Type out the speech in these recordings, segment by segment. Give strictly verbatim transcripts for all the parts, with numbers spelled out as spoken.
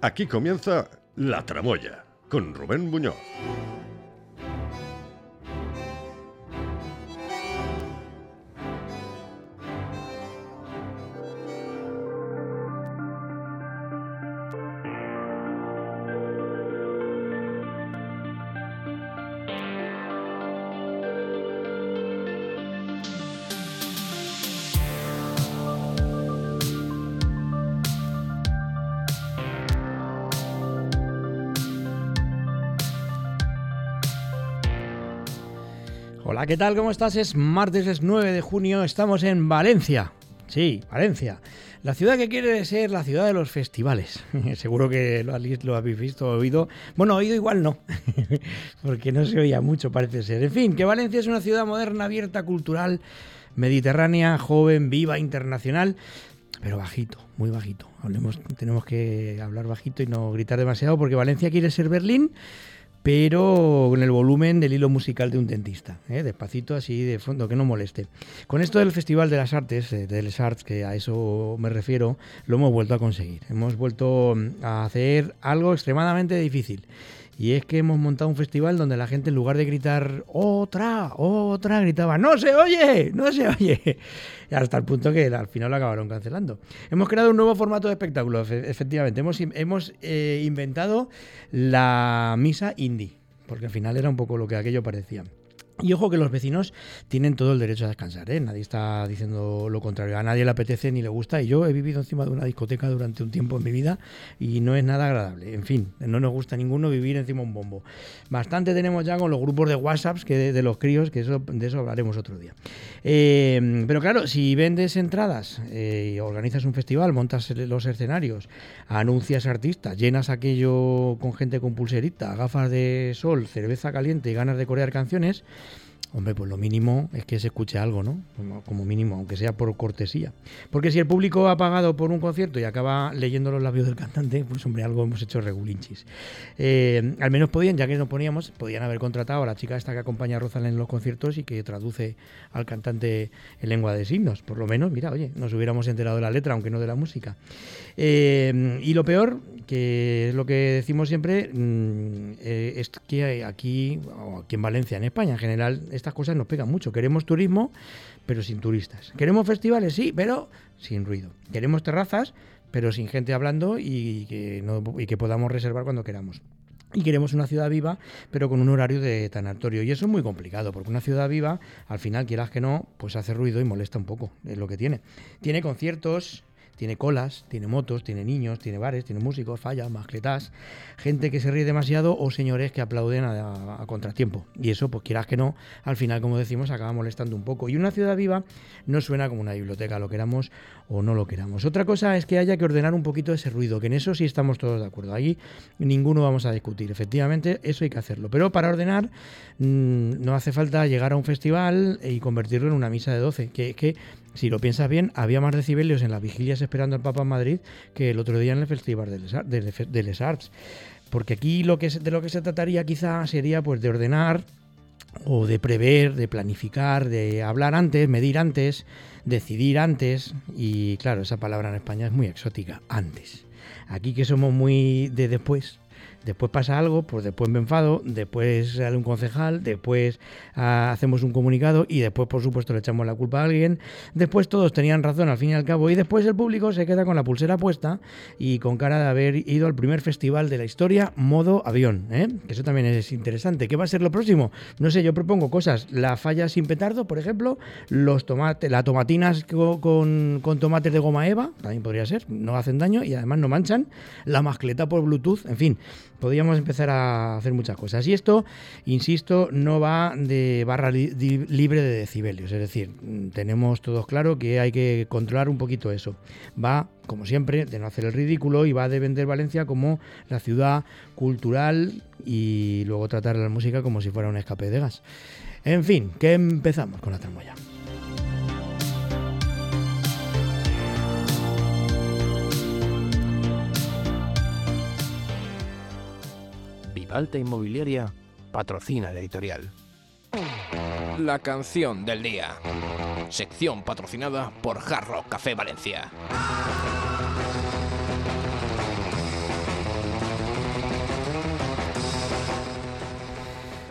Aquí comienza La Tramoya, con Rubén Muñoz. Hola, ¿qué tal? ¿Cómo estás? Es martes, es nueve de junio, estamos en Valencia. Sí, Valencia. La ciudad que quiere ser la ciudad de los festivales. Seguro que lo, lo habéis visto o oído. Bueno, oído igual no, porque no se oía mucho, parece ser. En fin, que Valencia es una ciudad moderna, abierta, cultural, mediterránea, joven, viva, internacional, pero bajito, muy bajito. Hablemos, tenemos que hablar bajito y no gritar demasiado, porque Valencia quiere ser Berlín, pero con el volumen del hilo musical de un dentista, ¿eh? Despacito, así de fondo, que no moleste. Con esto del Festival de las Artes, de Les Arts, que a eso me refiero, lo hemos vuelto a conseguir. Hemos vuelto a hacer algo extremadamente difícil. Y es que hemos montado un festival donde la gente, en lugar de gritar ¡otra! ¡otra!, gritaba ¡no se oye! ¡no se oye! Hasta el punto que al final lo acabaron cancelando. Hemos creado un nuevo formato de espectáculo, efectivamente. Hemos, hemos eh, inventado la misa indie, porque al final era un poco lo que aquello parecía. Y ojo que los vecinos tienen todo el derecho a descansar, ¿eh? Nadie está diciendo lo contrario. A nadie le apetece ni le gusta. Y yo he vivido encima de una discoteca durante un tiempo en mi vida y no es nada agradable. En fin, no nos gusta a ninguno vivir encima de un bombo. Bastante tenemos ya con los grupos de WhatsApp que de, de los críos, que eso, de eso hablaremos otro día. Eh, pero claro, si vendes entradas, eh, organizas un festival, montas los escenarios, anuncias artistas, llenas aquello con gente con pulserita, gafas de sol, cerveza caliente y ganas de corear canciones, hombre, pues lo mínimo es que se escuche algo, ¿no? Como mínimo, aunque sea por cortesía. Porque si el público ha pagado por un concierto y acaba leyendo los labios del cantante, pues hombre, algo hemos hecho regulinchis. Eh, al menos podían, ya que nos poníamos, podían haber contratado a la chica esta que acompaña a Rosalén en los conciertos y que traduce al cantante en lengua de signos. Por lo menos, mira, oye, nos hubiéramos enterado de la letra, aunque no de la música. Eh, y lo peor, que es lo que decimos siempre, eh, es que aquí, o aquí en Valencia, en España en general, estas cosas nos pegan mucho. Queremos turismo, pero sin turistas. Queremos festivales, sí, pero sin ruido. Queremos terrazas, pero sin gente hablando y que, no, y que podamos reservar cuando queramos. Y queremos una ciudad viva, pero con un horario de tanatorio. Y eso es muy complicado, porque una ciudad viva, al final, quieras que no, pues hace ruido y molesta un poco. Es lo que tiene. Tiene conciertos, tiene colas, tiene motos, tiene niños, tiene bares, tiene músicos, fallas, mascletas, gente que se ríe demasiado o señores que aplauden a, a, a contratiempo. Y eso, pues quieras que no, al final, como decimos, acaba molestando un poco. Y una ciudad viva no suena como una biblioteca, lo queramos o no lo queramos. Otra cosa es que haya que ordenar un poquito ese ruido, que en eso sí estamos todos de acuerdo. Ahí ninguno vamos a discutir. Efectivamente, eso hay que hacerlo. Pero para ordenar mmm, no hace falta llegar a un festival y convertirlo en una misa de doce, que es que, si lo piensas bien, había más decibelios en las vigilias esperando al Papa en Madrid que el otro día en el Festival de Les, de, de Les Arts. Porque aquí lo que de lo que se trataría quizá sería pues de ordenar o de prever, de planificar, de hablar antes, medir antes, decidir antes. Y claro, esa palabra en España es muy exótica, antes. Aquí que somos muy de después. Después pasa algo, pues después me enfado, después sale un concejal, después uh, hacemos un comunicado y después, por supuesto, le echamos la culpa a alguien. Después todos tenían razón al fin y al cabo y después el público se queda con la pulsera puesta y con cara de haber ido al primer festival de la historia modo avión, ¿eh? Que eso también es interesante. ¿Qué va a ser lo próximo? No sé, yo propongo cosas. La falla sin petardo, por ejemplo, los tomates, las tomatinas con, con, con tomates de goma eva, también podría ser, no hacen daño y además no manchan. La mascleta por Bluetooth, en fin. Podríamos empezar a hacer muchas cosas. Y esto, insisto, no va de barra li- libre de decibelios. Es decir, tenemos todos claro que hay que controlar un poquito eso. Va, como siempre, de no hacer el ridículo y va de vender Valencia como la ciudad cultural y luego tratar la música como si fuera un escape de gas. En fin, que empezamos con la tramoya. Vivalta Inmobiliaria patrocina la editorial. La canción del día. Sección patrocinada por Hard Rock Café Valencia.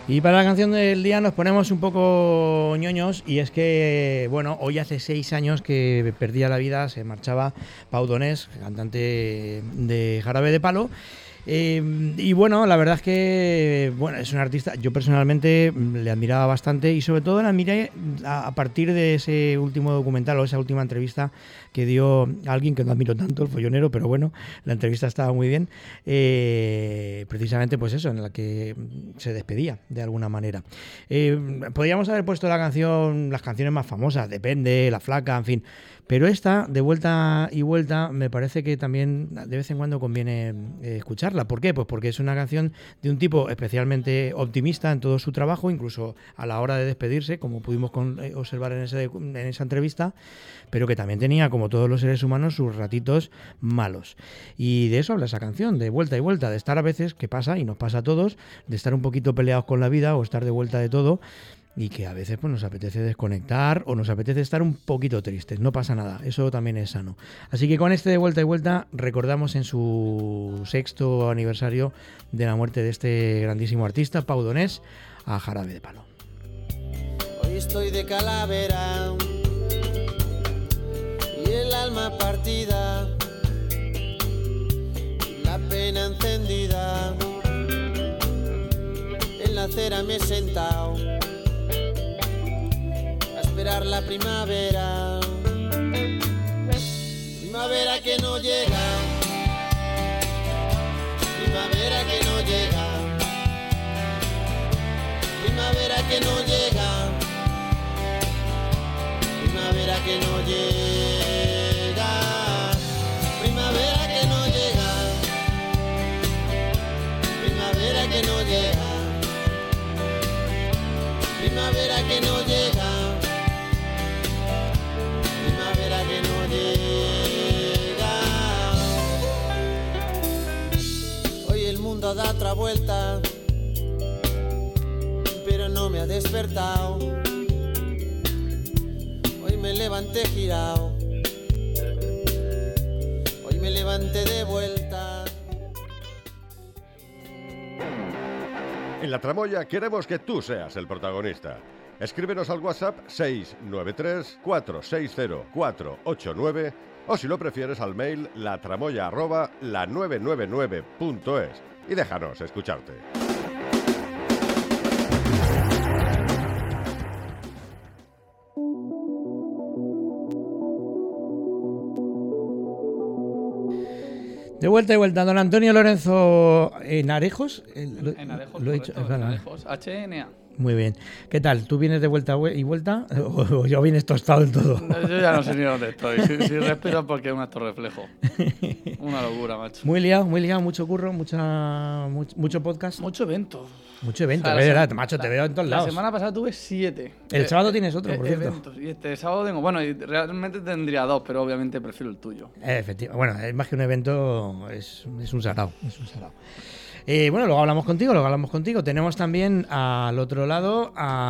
Y para la canción del día nos ponemos un poco ñoños, y es que, bueno, hoy hace seis años que perdía la vida, se marchaba Pau Donés, cantante de Jarabe de Palo. Eh, y bueno, la verdad es que bueno, es un artista, yo personalmente le admiraba bastante, y sobre todo la admiré a, a partir de ese último documental o esa última entrevista que dio a alguien que no admiro tanto, el follonero, pero bueno, la entrevista estaba muy bien, eh, precisamente pues eso, en la que se despedía de alguna manera. Eh, podríamos haber puesto la canción, las canciones más famosas, Depende, La Flaca, en fin, pero esta, de vuelta y vuelta, me parece que también de vez en cuando conviene eh, escucharla. ¿Por qué? Pues porque es una canción de un tipo especialmente optimista en todo su trabajo, incluso a la hora de despedirse, como pudimos con, eh, observar en, ese, en esa entrevista, pero que también tenía, como todos los seres humanos, sus ratitos malos. Y de eso habla esa canción, de vuelta y vuelta, de estar a veces, que pasa, y nos pasa a todos, de estar un poquito peleados con la vida o estar de vuelta de todo, y que a veces pues nos apetece desconectar o nos apetece estar un poquito tristes. No pasa nada, eso también es sano. Así que con este de vuelta y vuelta recordamos en su sexto aniversario de la muerte de este grandísimo artista, Pau Donés, a Jarabe de Palo. Hoy estoy de calavera y el alma partida, la pena encendida, en la acera me he sentado esperar la primavera, primavera que no llega, primavera que no llega, primavera que no llega, primavera que no llega, primavera que no llega, primavera que no llega, primavera que no llega. Que no llega. Hoy el mundo da otra vuelta, pero no me ha despertado. Hoy me levanté girado, hoy me levanté de vuelta. En La Tramoya queremos que tú seas el protagonista. Escríbenos al WhatsApp seis nueve tres, cuatro seis cero, cuatro ocho nueve o si lo prefieres al mail latramoya arroba la nueve nueve nueve punto es y déjanos escucharte. De vuelta y vuelta, don Antonio Lorenzo en Arejos. En, en Arejos, lo he dicho, correcto, en Arejos, H N A. Muy bien. ¿Qué tal? ¿Tú vienes de vuelta y vuelta o, o ya vienes tostado del todo? Yo ya no sé ni dónde estoy. Si, si respiro porque es un acto reflejo. Una locura, macho. Muy liado, muy liado, mucho curro, mucha, mucho, mucho podcast. Mucho evento. Mucho evento, O sea, es la verdad, sema- macho, te la- veo en todos lados. La semana pasada tuve siete. El Eh, sábado eh, tienes otro, por eh, cierto. eventos. Y este sábado tengo, bueno, y realmente tendría dos, pero obviamente prefiero el tuyo. Eh, efectivamente. Bueno, es más que un evento, es, es un sarao. Es un sarao. Eh, bueno, luego hablamos contigo, luego hablamos contigo. Tenemos también al otro lado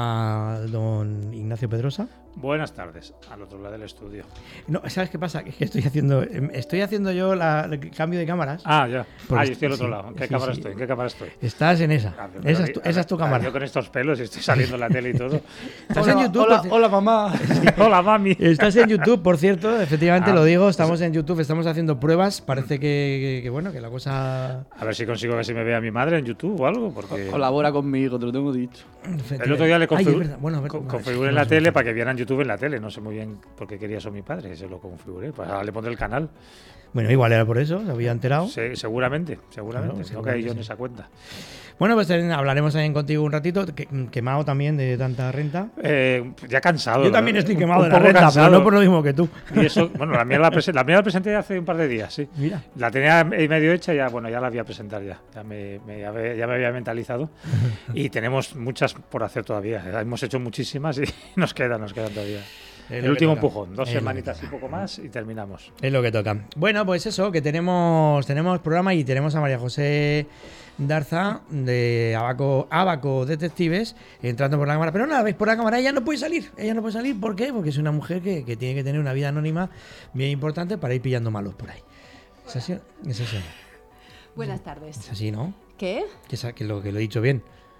a don Ignacio Pedrosa. Buenas tardes, al otro lado del estudio. No, ¿sabes qué pasa? Que es que estoy haciendo, estoy haciendo yo la- el cambio de cámaras. Ah, ya. Por Ah, est- yo estoy al otro sí, lado. ¿En qué sí, cámara sí. estoy? ¿En qué cámara estoy? Estás en esa. Ah, pero Esa es tu, a esa es tu ver, cámara. Yo con estos pelos y estoy saliendo en la tele y todo. Estás hola, en YouTube. Hola, por ci- hola, mamá. Hola, mami. Estás en YouTube, por cierto, efectivamente Ah, lo digo, estamos en YouTube, estamos haciendo pruebas, parece que, que- que, bueno, que la cosa... A ver si consigo que se me vea mi madre en YouTube o algo, porque Colabora conmigo, te lo tengo dicho. el otro día le Ay, es configuré, verdad. Bueno, a ver, co- vale, configuré sí, la no sé. tele para que vieran YouTube en la tele. No sé muy bien por qué quería eso mi padre, que se lo configuré. Pues ahora le pondré el canal. Bueno, igual era por eso, se había enterado. Se- seguramente, seguramente. Claro, no caí yo seguramente en sí. esa cuenta. Bueno, pues eh, hablaremos también contigo un ratito, que- quemado también de tanta renta. Eh, ya cansado. Yo la también verdad. estoy Un- quemado un de la poco renta, cansado. pero no por lo mismo que tú. Y eso, bueno, la mía la, prese- la mía la presenté hace un par de días, sí. Mira. La tenía medio hecha, ya, bueno, ya la voy a presentar ya. Ya me, me- ya me- ya me había mentalizado. Y tenemos muchas por hacer todavía. Hemos hecho muchísimas y nos quedan, nos quedan todavía. Es El lo que último toca. empujón, dos Es lo que semanitas y toca. poco más y terminamos. Es lo que toca. Bueno, pues eso, que tenemos, tenemos programa y tenemos a María José Darza de Abaco, Abaco Detectives entrando por la cámara. Pero no la veis por la cámara, ella no puede salir. Ella no puede salir, ¿por qué? Porque es una mujer que, que tiene que tener una vida anónima bien importante para ir pillando malos por ahí. ¿Es así? ¿Es así? Buenas tardes. ¿Es así, no? ¿Qué? Que, esa- que lo, que lo he dicho bien.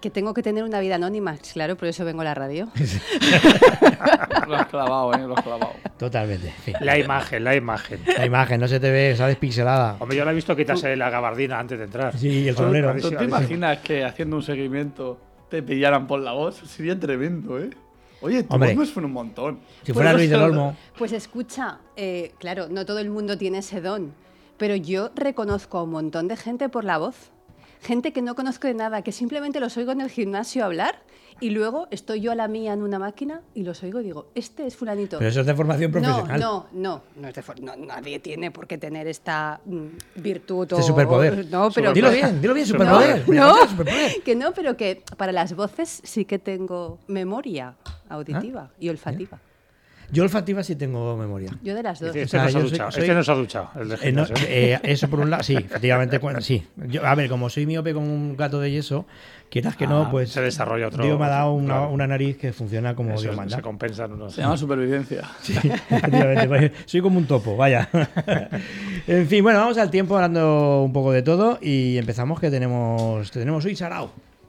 Que tengo que tener una vida anónima, claro, por eso vengo a la radio. Lo has clavado, ¿eh? Lo has clavado. Totalmente. Sí. La imagen, la imagen. La imagen, no se te ve, sale despixelada. Hombre, yo la he visto quitarse la gabardina antes de entrar. Sí, y el sombrero. ¿Tú te imaginas que haciendo un seguimiento te pillaran por la voz? Sería tremendo, ¿eh? Oye, tu Hombre, voz me suena un montón. Si fuera Pues Luis no del sé- Olmo. Pues escucha, eh, claro, no todo el mundo tiene ese don, pero yo reconozco a un montón de gente por la voz. Gente que no conozco de nada, que simplemente los oigo en el gimnasio hablar y luego estoy yo a la mía en una máquina y los oigo y digo, este es fulanito. Pero eso es de formación profesional. No, no, no, no es de for- no, nadie tiene por qué tener esta mm, virtud o Este superpoder. No, pero Dilo bien, dilo bien, no, superpoder. no, Superpoder. que no, pero que para las voces sí que tengo memoria auditiva y olfativa. Yo olfativa sí tengo memoria. Yo de las dos. Dice, O Este sea, no se ha yo soy- duchado. soy- Este no se ha duchado. El de Eh, no, gimnasio. eh, eso por un lado, sí, efectivamente, cuando- sí. Yo, a ver, como soy miope con un gato de yeso, quieras que no, Ah, pues se desarrolla otro- Dios me ha dado una, claro. una nariz que funciona como Eso Dios es, manda. se compensan unos. Se llama supervivencia. Sí, efectivamente, pues, soy como un topo, vaya. En fin, bueno, vamos al tiempo hablando un poco de todo y empezamos que tenemos, tenemos hoy Sarao.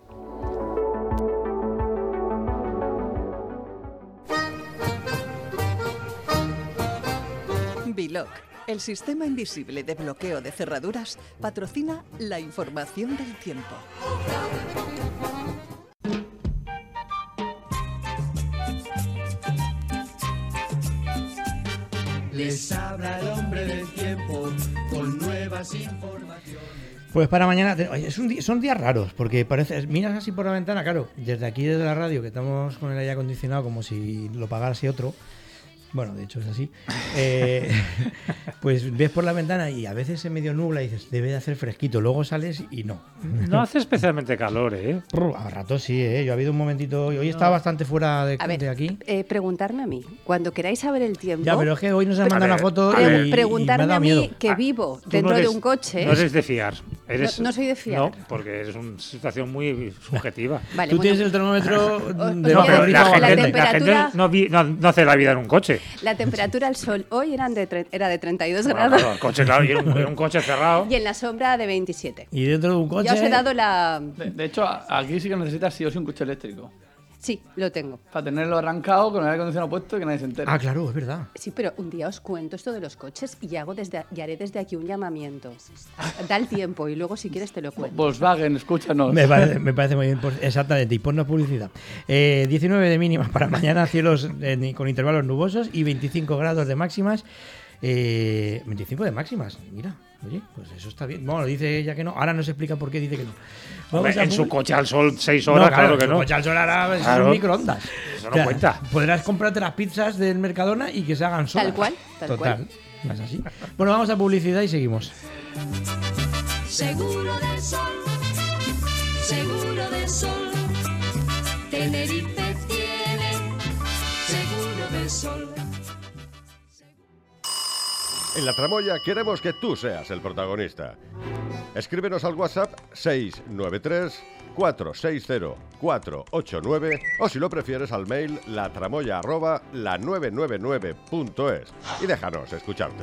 Biloc, el sistema invisible de bloqueo de cerraduras, patrocina la información del tiempo. Les habla el hombre del tiempo con nuevas informaciones. Pues para mañana, te- oye, es un di- son días raros, porque parece, miras así por la ventana, claro, desde aquí, desde la radio, que estamos con el aire acondicionado como si lo pagase otro, bueno, de hecho es así, eh, pues ves por la ventana y a veces se medio nubla y dices, debe de hacer fresquito, luego sales y no. No hace especialmente calor, ¿eh? A ratos sí, ¿eh? Yo ha habido un momentito, hoy estaba bastante fuera de, A ver, de aquí. eh, preguntarme a mí, cuando queráis saber el tiempo, Ya, pero es que hoy nos han A mandado ver, una foto a y, ver. y preguntarme me ha a dado mí miedo. que Ah, vivo Tú dentro no de eres- un coche. No eres de fiar. Eres, No- no soy de fiar. No, porque es una situación muy subjetiva. Vale, Tú bueno, tienes el termómetro os de voy a No, bajo pero decir, la grifo la gente, caliente. la gente temperatura- no, vi- no- no hace la vida en un coche. la temperatura al sol hoy eran de tre- era de treinta y dos Bueno, grados claro, el coche, claro, y era un, era un coche cerrado. y en la sombra de veintisiete. Y dentro de un coche. Ya os he dado la... De, de hecho, a- aquí sí que necesitas sí o sí un coche eléctrico. Sí, lo tengo. Para tenerlo arrancado con el aire acondicionado puesto y que nadie se entere. Ah, claro, es verdad. Sí, pero un día os cuento esto de los coches y hago desde y haré desde aquí un llamamiento. Da el tiempo y luego si quieres te lo cuento. Volkswagen, escúchanos. Me parece, me parece muy bien, pues, exactamente, y ponnos publicidad. Eh, diecinueve de mínimas para mañana, cielos eh, con intervalos nubosos y veinticinco grados de máximas. Eh, veinticinco de máximas, mira, oye, pues eso está bien. Bueno, dice ella que no, ahora nos explica por qué dice que no. Hombre, Vamos a en su pu- coche al sol seis No, horas, claro, que su no. coche al sol ahora es Claro. un microondas. Eso no cuenta. Podrás comprarte las pizzas del Mercadona y que se hagan solas. Tal cual, tal Total, cual. no es así. Bueno, vamos a publicidad y seguimos. Seguro del sol, seguro del sol. Tenerife tiene seguro del sol. En La Tramoya queremos que tú seas el protagonista. Escríbenos al WhatsApp seis nueve tres, cuatro seis cero, cuatro ocho nueve o si lo prefieres al mail latramoya arroba la nueve nueve nueve punto es y déjanos escucharte.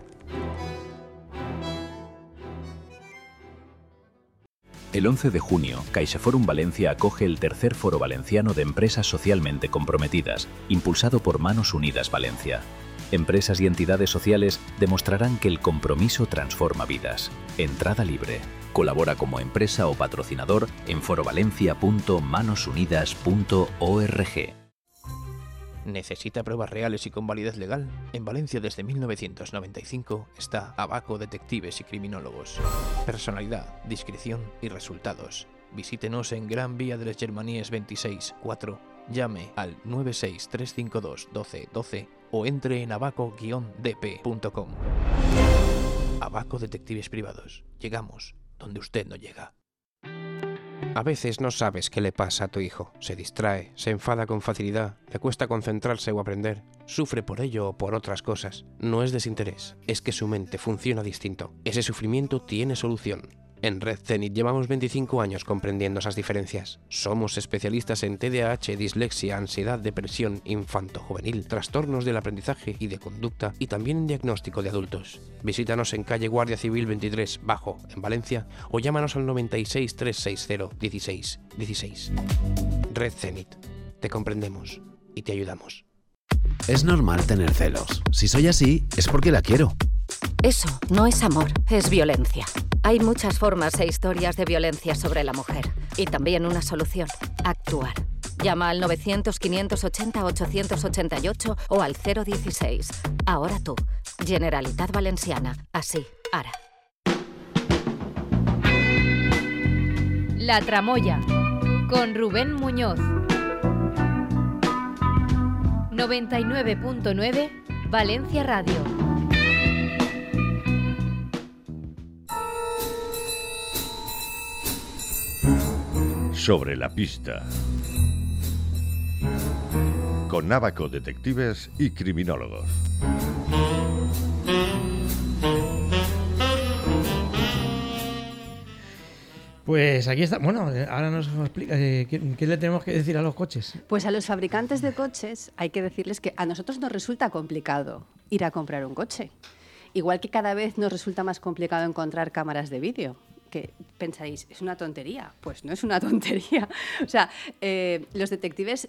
El once de junio, CaixaForum Valencia acoge el tercer Foro Valenciano de Empresas Socialmente Comprometidas, impulsado por Manos Unidas Valencia. Empresas y entidades sociales demostrarán que el compromiso transforma vidas. Entrada libre. Colabora como empresa o patrocinador en forovalencia punto manos unidas punto org. ¿Necesita pruebas reales y con validez legal? En Valencia desde mil novecientos noventa y cinco está Abaco Detectives y Criminólogos. Personalidad, discreción y resultados. Visítenos en Gran Vía de les Germanies veintiséis cuatro, llame al nueve seis tres cinco dos uno dos uno dos o entre en abaco guion d p punto com. Abaco Detectives Privados. Llegamos donde usted no llega. A veces no sabes qué le pasa a tu hijo. Se distrae, se enfada con facilidad, le cuesta concentrarse o aprender. Sufre por ello o por otras cosas. No es desinterés, es que su mente funciona distinto. Ese sufrimiento tiene solución. En Red Zenit llevamos veinticinco años comprendiendo esas diferencias. Somos especialistas en T D A H, dislexia, ansiedad, depresión infanto-juvenil, trastornos del aprendizaje y de conducta y también en diagnóstico de adultos. Visítanos en calle Guardia Civil veintitrés, Bajo, en Valencia, o llámanos al noventa y seis, trescientos sesenta, dieciséis dieciséis. Red Zenit. Te comprendemos y te ayudamos. Es normal tener celos. Si soy así, es porque la quiero. Eso no es amor, es violencia. Hay muchas formas e historias de violencia sobre la mujer. Y también una solución: actuar. Llama al novecientos, quinientos ochenta, ochocientos ochenta y ocho o al cero dieciséis. Ahora tú. Generalitat Valenciana. Así, ara. La Tramoya, con Rubén Muñoz. noventa y nueve punto nueve Valencia Radio. Sobre la pista. Con Abaco Detectives y Criminólogos. Pues aquí está. Bueno, ahora nos explica. Eh, ¿qué, ¿Qué le tenemos que decir a los coches? Pues a los fabricantes de coches hay que decirles que a nosotros nos resulta complicado ir a comprar un coche. Igual que cada vez nos resulta más complicado encontrar cámaras de vídeo. Que pensaréis, ¿es una tontería? Pues no es una tontería. O sea, eh, los detectives,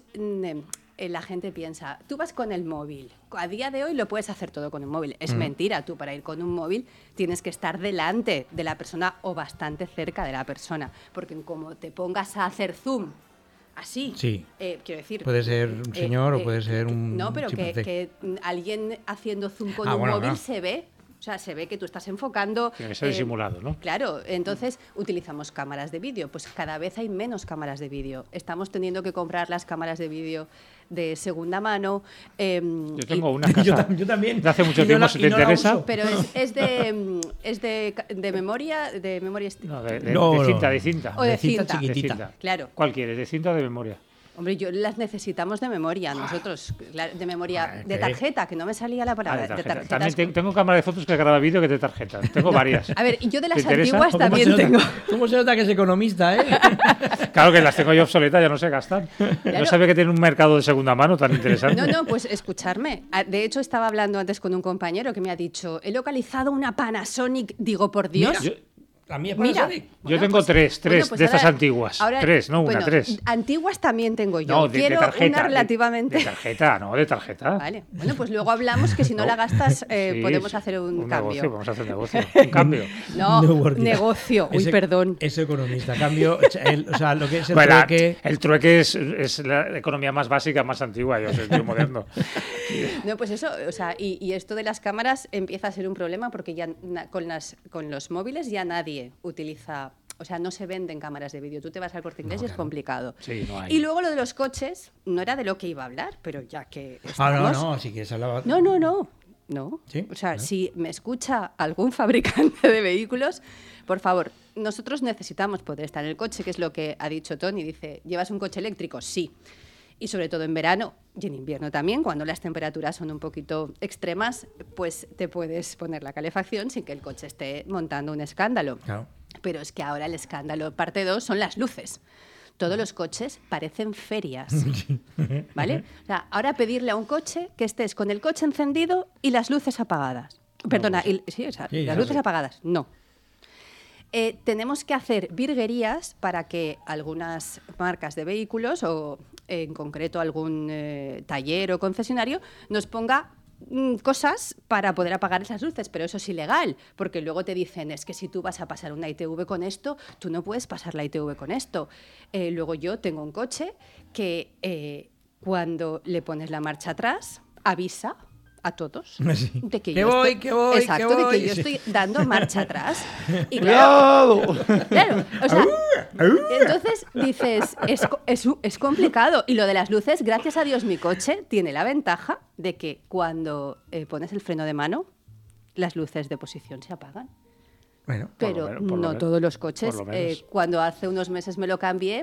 eh, la gente piensa, tú vas con el móvil. A día de hoy lo puedes hacer todo con un móvil. Es mm. mentira, tú para ir con un móvil tienes que estar delante de la persona o bastante cerca de la persona. Porque como te pongas a hacer zoom así, sí. eh, quiero decir... Puede ser un señor eh, o puede eh, ser un... No, pero que, que alguien haciendo zoom con ah, un bueno, móvil no. se ve. O sea, se ve que tú estás enfocando... Tiene que ser eh, disimulado, ¿no? Claro, entonces utilizamos cámaras de vídeo. Pues cada vez hay menos cámaras de vídeo. Estamos teniendo que comprar las cámaras de vídeo de segunda mano. Eh, yo tengo y, una casa yo, yo también. de hace mucho tiempo, no la, si te no interesa. Pero es, es, de, es de, de memoria... De memoria no, de, de, no, de cinta, de cinta. O de, de cinta, cinta chiquitita. De cinta. Claro. ¿Cuál quieres? ¿De cinta o de memoria? Hombre, yo las necesitamos de memoria, nosotros, de memoria, de tarjeta, que no me salía la palabra. Ah, de tarjeta. De tarjeta. También tengo cámara de fotos que graba vídeo que de tarjeta. Tengo no, varias. A ver, y yo de las antiguas también ¿Cómo tengo. ¿Cómo se nota que es economista, eh? Claro que las tengo yo obsoletas, ya no sé gastar. Claro. No sabía que tiene un mercado de segunda mano tan interesante. No, no, pues escucharme. De hecho, estaba hablando antes con un compañero que me ha dicho, he localizado una Panasonic, digo, por Dios. Mira, yo... La mía es Mira, Panasonic. Yo bueno, tengo pues, tres, tres bueno, pues de ahora, estas antiguas. Ahora, tres, no bueno, una, tres. Antiguas también tengo yo. No, de, Quiero de tarjeta, una relativamente. De, de tarjeta, no, de tarjeta. Vale. Bueno, pues luego hablamos que si no, no la gastas eh, sí, podemos hacer un, un cambio. Negocio, vamos a hacer negocio. Un cambio. No, negocio. Uy, ese, perdón. Es economista. Cambio, el, o sea, lo que es el bueno, trueque. El trueque es, es la economía más básica, más antigua, yo soy tío moderno. No, pues eso, o sea, y, y esto de las cámaras empieza a ser un problema porque ya na, con, las, con los móviles ya nadie utiliza. O sea, no se venden cámaras de vídeo. Tú te vas al Corte Inglés no, y es complicado. Sí, no hay. Y luego lo de los coches, no era de lo que iba a hablar, pero ya que estamos... Ah, no, no, si quieres hablar... No, no, no. No. ¿Sí? O sea, ¿no? Si me escucha algún fabricante de vehículos, por favor, nosotros necesitamos poder estar en el coche, que es lo que ha dicho Tony. Dice, ¿llevas un coche eléctrico? Sí. Y sobre todo en verano y en invierno también, cuando las temperaturas son un poquito extremas, pues te puedes poner la calefacción sin que el coche esté montando un escándalo. Claro. Pero es que ahora el escándalo parte dos son las luces. Todos los coches parecen ferias, ¿vale? O sea, ahora pedirle a un coche que estés con el coche encendido y las luces apagadas. Perdona, no, pues, y, sí, o sea, sí, las luces sí. apagadas, no. Eh, tenemos que hacer virguerías para que algunas marcas de vehículos o en concreto algún eh, taller o concesionario nos ponga mm, cosas para poder apagar esas luces, pero eso es ilegal, porque luego te dicen, es que si tú vas a pasar una I T V con esto, tú no puedes pasar la I T V con esto. Eh, luego yo tengo un coche que eh, cuando le pones la marcha atrás, avisa a todos sí. de que, que yo voy, estoy, que voy, exacto, que voy. de que yo sí. estoy dando marcha atrás. Y claro, claro, o sea, entonces dices, es, es, es complicado. Y lo de las luces, gracias a Dios mi coche tiene la ventaja de que cuando eh, pones el freno de mano, las luces de posición se apagan. Bueno, pero menos, no lo todos los coches. Lo eh, cuando hace unos meses me lo cambié,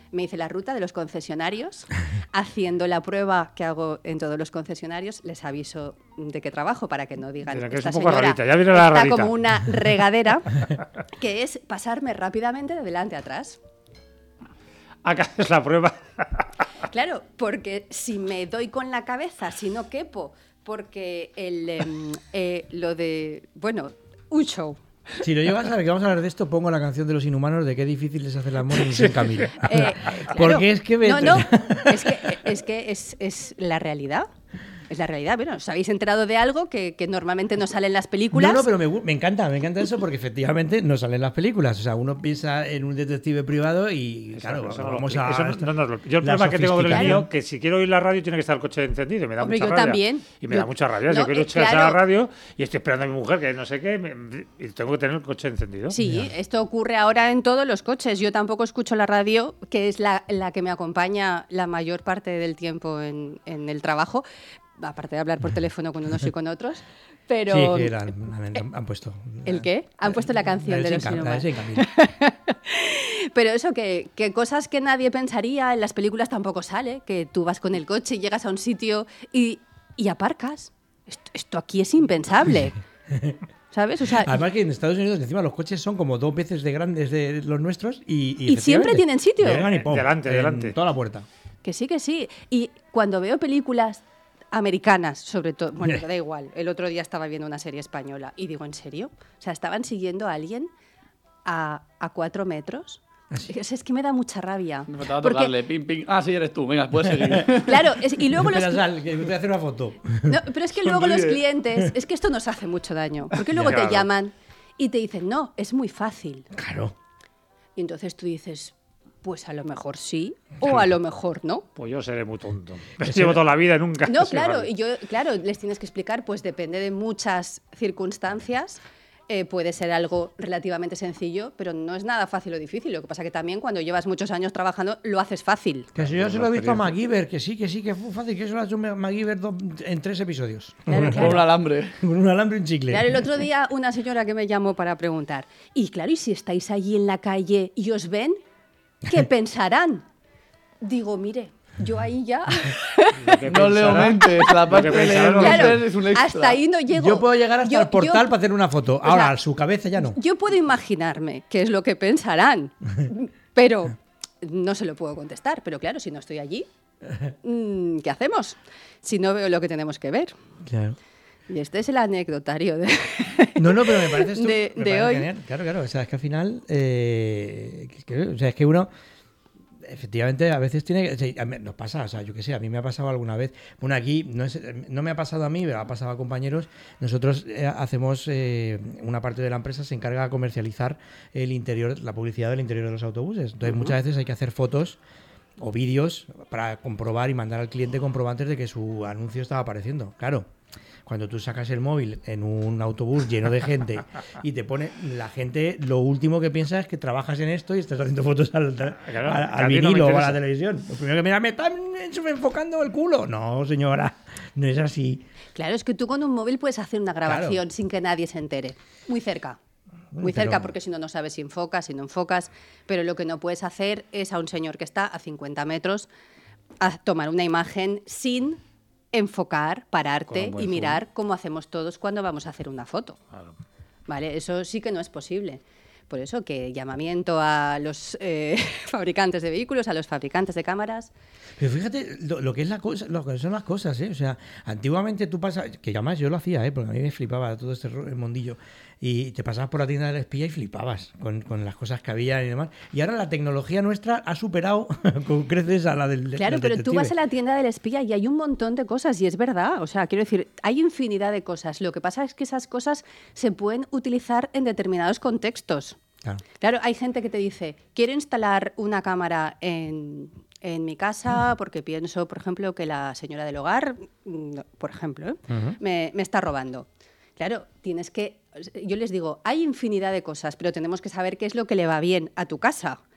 Me hice la ruta de los concesionarios, haciendo la prueba que hago en todos los concesionarios. Les aviso de qué trabajo para que no digan que esta es un poco señora rarita, ya viene la está rarita. como una regadera, que es pasarme rápidamente de delante a atrás. Acá es la prueba. Claro, porque si me doy con la cabeza, si no quepo, porque el, eh, eh, lo de, bueno, un show. Si lo llevas a ver que vamos a hablar de esto, pongo la canción de Los Inhumanos de qué difícil es hacer el amor en un camino. Eh, claro. Porque es que... Me... No, no, es que, es, que es, es la realidad. Es la realidad. Bueno, os habéis enterado de algo que, que normalmente no sale en las películas. No, no, pero me, me encanta, me encanta eso porque efectivamente no salen las películas. O sea, uno piensa en un detective privado y, claro, eso no vamos lo, a... Eso no, no, no, no, yo el problema que tengo con el mío que si quiero oír la radio tiene que estar el coche encendido y me da Hombre, mucha yo rabia. también. Y me yo, da mucha rabia. No, yo quiero eh, echar claro. a la radio y estoy esperando a mi mujer que no sé qué me, y tengo que tener el coche encendido. Sí, ya. Esto ocurre ahora en todos los coches. Yo tampoco escucho la radio, que es la, la que me acompaña la mayor parte del tiempo en, en el trabajo. Aparte de hablar por teléfono con unos y con otros, pero... Sí, que eran, han, han puesto... ¿El qué? Han puesto la canción la de Los Inhumanos. Pero eso, que, que cosas que nadie pensaría, en las películas tampoco sale, que tú vas con el coche y llegas a un sitio y, y aparcas. Esto, esto aquí es impensable. ¿Sabes? O sea, además que en Estados Unidos encima los coches son como dos veces de grandes de los nuestros y... Y, y siempre tienen sitio. Llegan y pum, delante, delante. Toda la puerta. Que sí, que sí. Y cuando veo películas... americanas, sobre todo. Bueno, da igual. El otro día estaba viendo una serie española y digo, ¿en serio? O sea, estaban siguiendo a alguien a, a cuatro metros. ¿Así? Es, es que me da mucha rabia. Me faltaba porque... tocarle, ping, ping. Ah, sí, eres tú. Venga, puedes seguir. Claro, es, y luego los... Sal, que te voy a hacer una foto. No, pero es que luego los clientes... Es que esto nos hace mucho daño. Porque luego claro. te llaman y te dicen, no, es muy fácil. Claro. Y entonces tú dices... Pues a lo mejor sí, o a lo mejor no. Pues yo seré muy tonto. Me llevo toda la vida y nunca. No, claro, y yo, claro, les tienes que explicar, pues depende de muchas circunstancias. Eh, puede ser algo relativamente sencillo, pero no es nada fácil o difícil. Lo que pasa que también cuando llevas muchos años trabajando, lo haces fácil. Que si yo se lo he visto a MacGyver, que sí, que sí, que fue fácil, que eso lo ha hecho MacGyver en tres episodios. Claro, claro. Con un alambre. Con un alambre y un chicle. Claro, el otro día una señora que me llamó para preguntar, y claro, ¿y si estáis allí en la calle y os ven? ¿Qué pensarán? Digo, mire, yo ahí ya... No le aumentes, la parte de leer claro, es un extra. hasta ahí no llego. Yo puedo llegar hasta yo, el portal yo, para hacer una foto. Ahora, sea, a su cabeza ya no. Yo puedo imaginarme qué es lo que pensarán, pero no se lo puedo contestar. Pero claro, si no estoy allí, ¿qué hacemos? Si no veo lo que tenemos que ver. Claro. Y este es el anecdotario de, no, no, pero me parece esto, de, me de parece hoy. Genial. Claro, claro. O sea, es que al final, eh, es que, o sea, es que uno, efectivamente, a veces tiene que... O sea, nos pasa, o sea, yo qué sé, a mí me ha pasado alguna vez. Bueno, aquí no, es, no me ha pasado a mí, pero ha pasado a compañeros. Nosotros eh, hacemos, eh, una parte de la empresa se encarga de comercializar el interior, la publicidad del interior de los autobuses. Entonces, uh-huh. muchas veces hay que hacer fotos o vídeos para comprobar y mandar al cliente comprobantes de que su anuncio estaba apareciendo. Claro. Cuando tú sacas el móvil en un autobús lleno de gente y te pone la gente, lo último que piensa es que trabajas en esto y estás haciendo fotos al, claro, al, al vinilo no o a la televisión. Lo primero que mira, me están enfocando el culo. No, señora, no es así. Claro, es que tú con un móvil puedes hacer una grabación claro. sin que nadie se entere. Muy cerca. Muy cerca, pero... porque si no, no sabes si enfocas, si no enfocas. Pero lo que no puedes hacer es a un señor que está a cincuenta metros a tomar una imagen sin enfocar, pararte y mirar zoom. Como hacemos todos cuando vamos a hacer una foto. Claro. ¿Vale? Eso sí que no es posible. Por eso que llamamiento a los eh, fabricantes de vehículos, a los fabricantes de cámaras. Pero fíjate lo, lo que es la cosa, lo que son las cosas, ¿eh? O sea, antiguamente tú pasas, que además yo lo hacía, ¿eh? Porque a mí me flipaba todo este mondillo. Y te pasabas por la tienda del espía y flipabas con, con las cosas que había y demás. Y ahora la tecnología nuestra ha superado con creces a la del Claro, del pero detective. tú vas a la tienda del espía y hay un montón de cosas y es verdad. O sea, quiero decir, hay infinidad de cosas. Lo que pasa es que esas cosas se pueden utilizar en determinados contextos. Claro, claro hay gente que te dice, quiero instalar una cámara en... en mi casa porque pienso, por ejemplo, que la señora del hogar, por ejemplo, ¿eh? uh-huh. me, me está robando. Claro, tienes que... Yo les digo, hay infinidad de cosas, pero tenemos que saber qué es lo que le va bien a tu casa.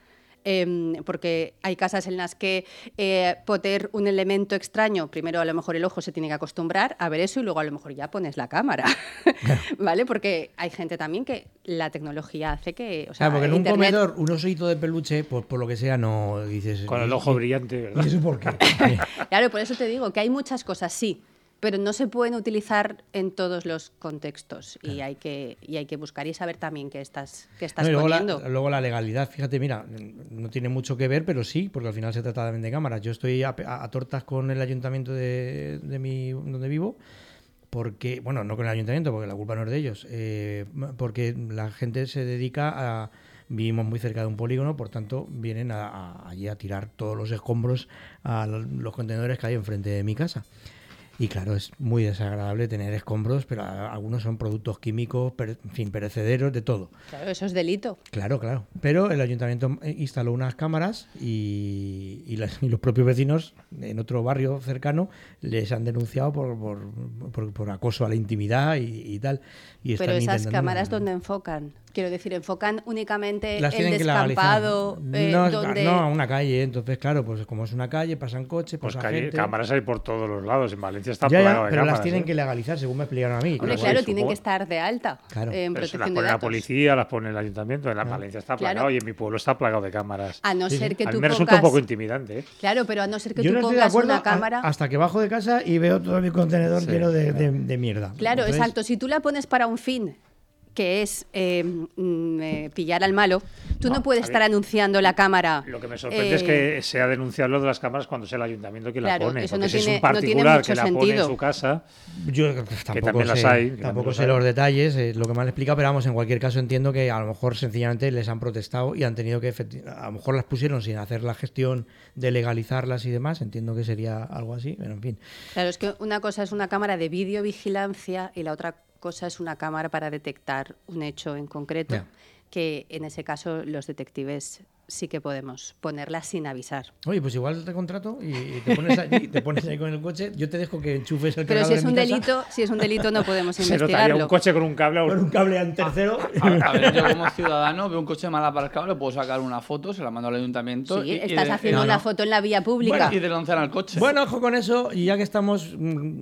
eh, porque hay casas en las que eh, poner un elemento extraño, primero a lo mejor el ojo se tiene que acostumbrar a ver eso y luego a lo mejor ya pones la cámara, ¿vale? Porque hay gente también que la tecnología hace que... O sea, claro, porque en Internet... un comedor, un osito de peluche, pues por lo que sea, no dices... Con el ojo brillante, ¿verdad? ¿Y eso por qué? Claro, por eso te digo que hay muchas cosas, sí, pero no se pueden utilizar en todos los contextos y hay que y hay que buscar y saber también qué estás, qué estás no, y luego poniendo. La, luego la legalidad, fíjate, mira, no tiene mucho que ver, pero sí, porque al final se trata también de cámaras. Yo estoy a, a, a tortas con el ayuntamiento de, de mi, donde vivo, porque, bueno, no con el ayuntamiento, porque la culpa no es de ellos, eh, porque la gente se dedica a... Vivimos muy cerca de un polígono, por tanto, vienen a, a, allí a tirar todos los escombros a los contenedores que hay enfrente de mi casa. Y claro, es muy desagradable tener escombros, pero algunos son productos químicos, per, en fin, perecederos, de todo. Claro, eso es delito. Claro, claro. Pero el ayuntamiento instaló unas cámaras y, y, las, y los propios vecinos en otro barrio cercano les han denunciado por, por, por, por acoso a la intimidad y, y tal. Y pero esas cámaras, una... ¿dónde enfocan? Quiero decir, ¿enfocan únicamente las el descampado? Eh, no, donde... no, a una calle. Entonces, claro, pues como es una calle, pasan coches, pues pasa calle, gente. Cámaras hay por todos los lados. En Valencia está ya, plagado ya, de pero cámaras. las tienen ¿eh? que legalizar, según me explicaron a mí. Hombre, claro, claro, sí, tienen supongo... que estar de alta claro. en pero protección las de pone datos. la policía, las pone el ayuntamiento. En la claro. Valencia está Claro. plagado y en mi pueblo está plagado de cámaras. A no sí, ser sí. que a tú mí me pongas... resulta un poco intimidante. ¿eh? Claro, pero a no ser que Yo tú no estoy de pongas acuerdo una cámara... a, hasta que bajo de casa y veo todo mi contenedor sí, lleno de, de, de mierda. Claro, Entonces... exacto. Si tú la pones para un fin, que es eh, mm, eh, pillar al malo, tú no, no puedes estar anunciando la cámara. Lo que me sorprende eh, es que sea denunciar lo de las cámaras cuando es el ayuntamiento quien claro, la pone. Eso porque no si tiene, es un particular no tiene que la sentido. pone en su casa, yo pues, que también sé, las hay. Tampoco sé los detalles, eh, lo que me han explicado, pero vamos, en cualquier caso entiendo que a lo mejor sencillamente les han protestado y han tenido que, a lo mejor las pusieron sin hacer la gestión de legalizarlas y demás, entiendo que sería algo así, pero en fin. Claro, es que una cosa es una cámara de videovigilancia y la otra cosa es una cámara para detectar un hecho en concreto, yeah. que en ese caso los detectives sí que podemos ponerla sin avisar. Oye, pues igual te contrato y te pones allí, te pones ahí con el coche. Yo te dejo que enchufes el Pero cargador si es en un mi delito, casa. si es un delito no podemos Se investigarlo. notaría un coche con un cable con un cable en tercero. A, a, a ver, yo como ciudadano veo un coche mal aparcado, le puedo sacar una foto, se la mando al ayuntamiento. Sí, y, estás y de, haciendo no, una no. foto en la vía pública. Bueno, y denunciar al coche. Bueno, ojo con eso, y ya que estamos,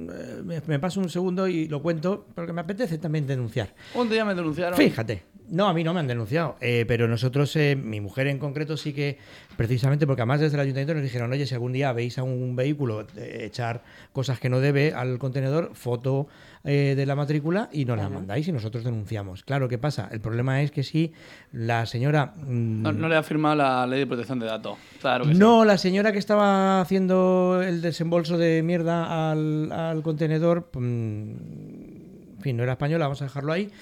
me, me paso un segundo y lo cuento, porque me apetece también denunciar. Un día me denunciaron. Fíjate. No, a mí no me han denunciado, eh, pero nosotros, eh, mi mujer en concreto sí que, precisamente porque además desde el ayuntamiento nos dijeron, oye, si algún día veis a un vehículo eh, echar cosas que no debe al contenedor, foto eh, de la matrícula y nos uh-huh. la mandáis y nosotros denunciamos. Claro, ¿qué pasa? El problema es que si la señora... Mmm, no, no le ha firmado la ley de protección de datos, claro que No, sí. la señora que estaba haciendo el desembolso de mierda al, al contenedor, mmm, en fin, no era española, vamos a dejarlo ahí.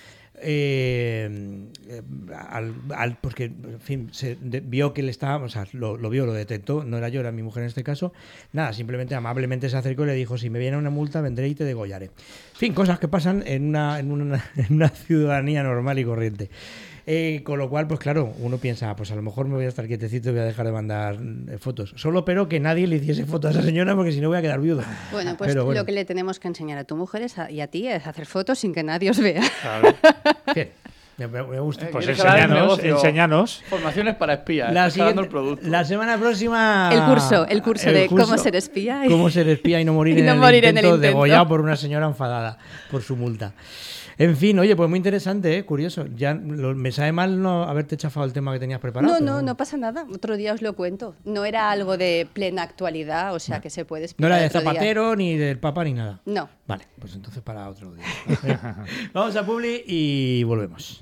Eh, eh, al, al, porque en fin, se de, vio que le estaba, o sea, lo, lo vio, lo detectó, no era yo, era mi mujer en este caso, nada, simplemente amablemente se acercó y le dijo, si me viene una multa vendré y te degollaré. En fin, cosas que pasan en una, en una, en una ciudadanía normal y corriente. Eh, con lo cual, pues claro, uno piensa, pues a lo mejor me voy a estar quietecito y voy a dejar de mandar eh, fotos. Solo espero que nadie le hiciese fotos a esa señora porque si no voy a quedar viudo. Bueno, pues Pero, bueno. lo que le tenemos que enseñar a tu mujer es a, y a ti es hacer fotos sin que nadie os vea. Claro. Bien. Me, me gusta. Eh, pues enséñanos, enséñanos. Formaciones para espías. La, siguiente, el producto. la semana próxima... El curso, el curso el de curso, cómo ser espía. Y... Cómo ser espía y no morir, y no en, el morir intento, en el intento. Degollado por una señora enfadada por su multa. En fin, oye, pues muy interesante, ¿eh? Curioso. Ya lo, me sabe mal no haberte chafado el tema que tenías preparado. No, pero no, bueno. no pasa nada. Otro día os lo cuento. No era algo de plena actualidad, o sea no. que se puede explicar. No era de otro Zapatero, día. ni del Papa, ni nada. No. Vale, pues entonces para otro día. Vamos a Publi y volvemos.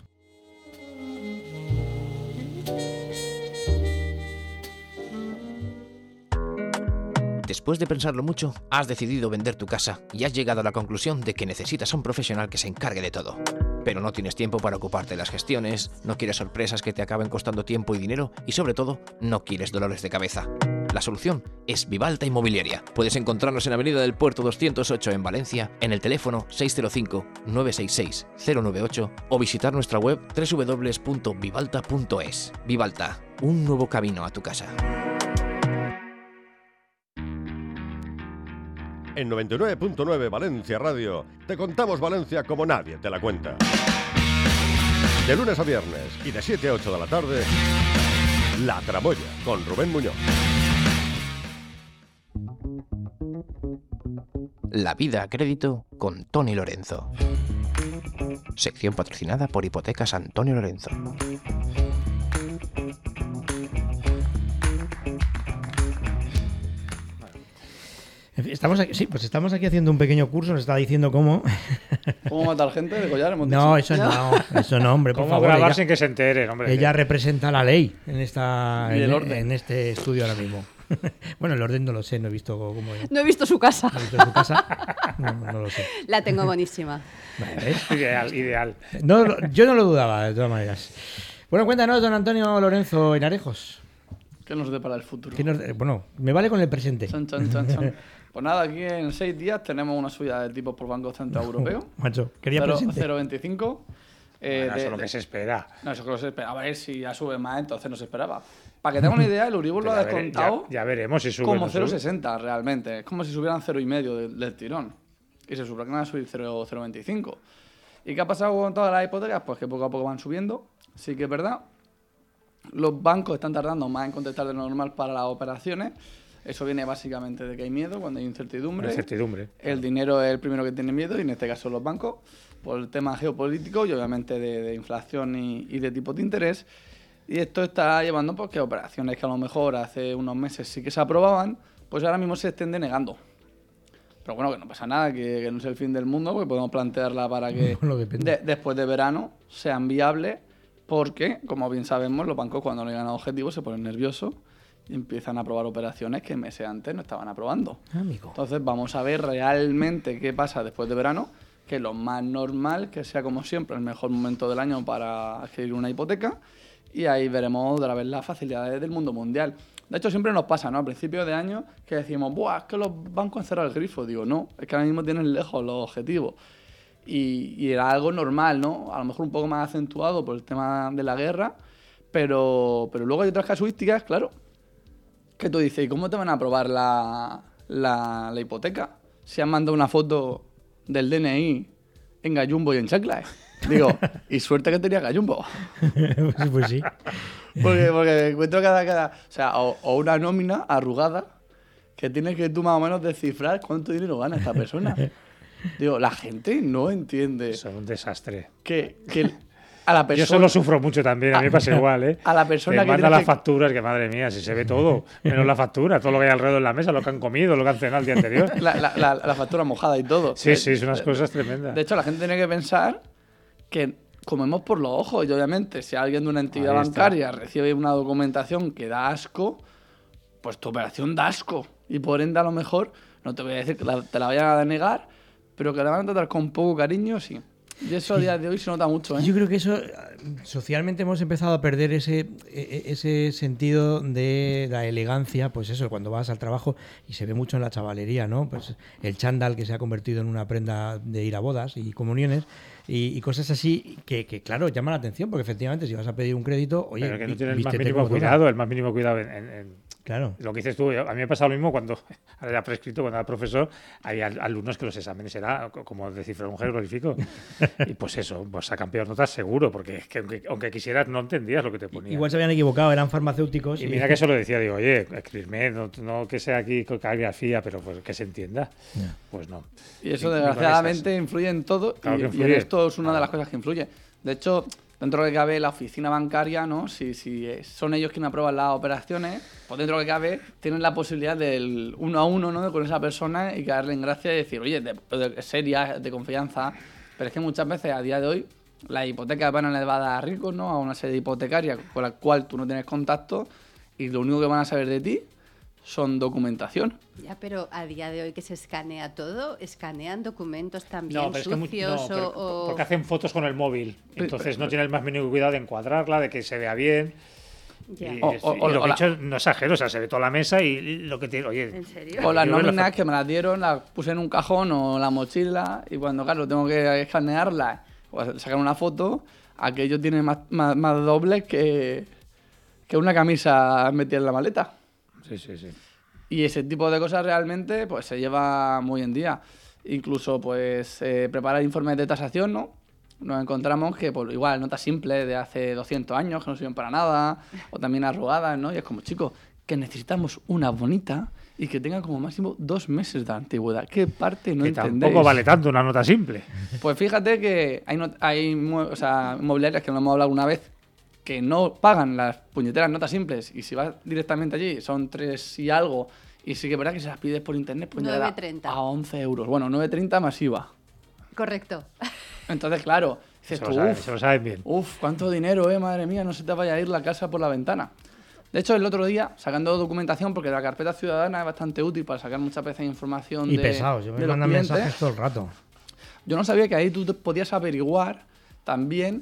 Después de pensarlo mucho, has decidido vender tu casa y has llegado a la conclusión de que necesitas a un profesional que se encargue de todo. Pero no tienes tiempo para ocuparte de las gestiones, no quieres sorpresas que te acaben costando tiempo y dinero y sobre todo, no quieres dolores de cabeza. La solución es Vivalta Inmobiliaria. Puedes encontrarnos en Avenida del Puerto doscientos ocho en Valencia, en el teléfono seis cero cinco, nueve seis seis, cero nueve ocho o visitar nuestra web doble u doble u doble u punto vivalta punto es. Vivalta, un nuevo camino a tu casa. En noventa y nueve punto nueve Valencia Radio te contamos Valencia como nadie te la cuenta. De lunes a viernes y de siete a ocho de la tarde, La Tramoya, con Rubén Muñoz. La vida a crédito con Tony Lorenzo. Sección patrocinada por Hipotecas Antonio Lorenzo. Estamos aquí, sí, pues estamos aquí haciendo un pequeño curso, nos está diciendo cómo. ¿Cómo matar gente de collar? Hemos No, dicho. eso no, eso no, hombre, por ¿Cómo favor. grabar ella, sin que se entere, hombre? ella representa la ley en esta Y el en, orden. en este estudio ahora mismo. Bueno, el orden no lo sé, no he visto cómo es. No he visto su casa. ¿No he visto su casa? No, no lo sé. La tengo buenísima. ¿Ves? Ideal, ideal. No, yo no lo dudaba, de todas maneras. Bueno, cuéntanos, don Antonio Lorenzo Hinarejos. ¿Qué nos depara el futuro? ¿Qué nos- bueno, me vale con el presente. Chan, chan, chan, chan. Pues nada, aquí en seis días tenemos una subida de tipos por Banco Central Europeo. Macho, quería Cero- presente. cero coma veinticinco. Eh, Bueno, eso de- es lo de- que se espera. No, eso es lo que se espera. A ver si ya sube más, entonces no se esperaba. Para que tengan una idea, el Euribor lo Ya ha vere- descontado ya- ya veremos si sube o como no cero sube. coma sesenta realmente. Es como si subieran cero coma cinco del, del tirón. Y se supone que van a subir cero coma veinticinco. ¿Y qué ha pasado con todas las hipotecas? Pues que poco a poco van subiendo. Sí que es verdad. Los bancos están tardando más en contestar de lo normal para las operaciones. Eso viene básicamente de que hay miedo, cuando hay incertidumbre. Incertidumbre. El dinero es el primero que tiene miedo, y en este caso los bancos, por el tema geopolítico y obviamente de, de inflación y, y de tipo de interés. Y esto está llevando pues, que operaciones que a lo mejor hace unos meses sí que se aprobaban, pues ahora mismo se estén denegando. Pero bueno, que no pasa nada, que, que no es el fin del mundo, porque podemos plantearla para que No depende. de- después de verano sean viables, porque, como bien sabemos, los bancos cuando no llegan a objetivos se ponen nerviosos y empiezan a aprobar operaciones que meses antes no estaban aprobando. Amigo. Entonces vamos a ver realmente qué pasa después de verano, que es lo más normal, que sea como siempre el mejor momento del año para adquirir una hipoteca, y ahí veremos otra vez las facilidades del mundo mundial. De hecho, siempre nos pasa, ¿no? A principios de año que decimos, ¡buah, es que los bancos han cerrado el grifo! Digo, no, es que ahora mismo tienen lejos los objetivos. Y, y era algo normal, ¿no? A lo mejor un poco más acentuado por el tema de la guerra, pero, pero luego hay otras casuísticas, claro, que tú dices, ¿y cómo te van a aprobar la, la, la hipoteca? Si han mandado una foto del D N I en gallumbo y en chanclas. Digo, y suerte que tenía gallumbo. Pues, pues sí. Porque, porque encuentro cada, cada... O sea, o, o una nómina arrugada que tienes que tú más o menos descifrar cuánto dinero gana esta persona. Digo, la gente no entiende Eso es un desastre. que, que a la persona... Yo eso lo sufro mucho también, a mí me pasa igual, ¿eh? A la persona que que manda tienes las que- facturas, que madre mía, si se ve todo, menos la factura, todo lo que hay alrededor de la mesa, lo que han comido, lo que han cenado el día anterior. La, la, la, la factura mojada y todo. Sí, Eh, sí, son unas de- cosas tremendas. De hecho, la gente tiene que pensar que comemos por los ojos, y obviamente si alguien de una entidad Ahí está. bancaria recibe una documentación que da asco, pues tu operación da asco. Y por ende, a lo mejor, no te voy a decir que la- te la vayan a denegar, pero que la van a tratar con poco cariño, sí. Y eso a día de hoy se nota mucho, ¿eh? Yo creo que eso, eh, socialmente hemos empezado a perder ese, e- ese sentido de la elegancia, pues eso, cuando vas al trabajo, y se ve mucho en la chavalería, ¿no? Pues el chándal, que se ha convertido en una prenda de ir a bodas y comuniones, y, y cosas así que, que, claro, llaman la atención, porque efectivamente si vas a pedir un crédito, oye, Pero que no vi- tiene el más vístete mínimo como toca. cuidado, el más mínimo cuidado en, en- en- Claro. Lo que dices tú, yo- a mí me ha pasado lo mismo cuando, ahora ya prescrito, cuando era profesor, hay al- alumnos que los exámenes era co- como descifrar un jeroglífico. Y pues eso, pues sacan peor notas seguro, porque es que aunque, aunque quisieras no entendías lo que te ponía. Igual se habían equivocado, eran farmacéuticos. Y mira que eso lo decía, digo, oye, escribirme, no, no que sea aquí con caligrafía, pero pues que se entienda. Ya. Pues no. Y eso, Y- y con desgraciadamente, esas- influye en todo. Claro y, que y en influye. esto es una de las cosas que influye. De hecho, dentro de lo que cabe la oficina bancaria, ¿no? Si, si eh, son ellos quienes aprueban las operaciones, pues dentro de lo que cabe tienen la posibilidad del uno a uno, ¿no? Con esa persona y que darle en gracia y decir, oye, de, de seria, de confianza. Pero es que muchas veces, a día de hoy, la hipoteca van a dar a ricos, ¿no? A una serie hipotecaria con la cual tú no tienes contacto, y lo único que van a saber de ti son documentación. Ya, pero a día de hoy que se escanea todo, escanean documentos también No, pero es que mu- sucios no, pero- o, o- porque hacen fotos con el móvil. Entonces pero- no tienen el más mínimo cuidado de encuadrarla, de que se vea bien. Ya. Y, O- es- o- y o- lo o que he la- dicho no exagero, o sea, se ve toda la mesa y lo que tiene. Oye, ¿En serio? O las yo veo la nóminas fa- que me las dieron, las puse en un cajón o la mochila, y cuando, claro, tengo que escanearlas o sacar una foto, aquello tiene más, más, más dobles que, que una camisa metida en la maleta. Sí, sí, sí. Y ese tipo de cosas realmente pues se lleva muy en día. Incluso pues eh, preparar informes de tasación, ¿no? nos encontramos que, pues, igual, notas simples de hace doscientos años que no sirven para nada, o también arrugadas, ¿no? Y es como, chicos, que necesitamos una bonita y que tenga como máximo dos meses de antigüedad. ¿Qué parte no que entendéis? Tampoco vale tanto una nota simple. Pues fíjate que hay, not- hay mue- o sea, inmobiliarias que lo hemos hablado alguna vez que no pagan las puñeteras notas simples y si vas directamente allí son tres y algo y sí que es verdad que si las pides por internet pues nueve ya da treinta. a once euros. Bueno, nueve treinta más I V A. Correcto. Entonces, claro, dices Se tú, lo saben, uf, se lo saben bien. uf, cuánto dinero, eh, madre mía, no se te vaya a ir la casa por la ventana. De hecho, el otro día, sacando documentación, porque la carpeta ciudadana es bastante útil para sacar muchas veces información Y de, pesados, yo me de los mandan clientes. mensajes todo el rato. Yo no sabía que ahí tú te podías averiguar también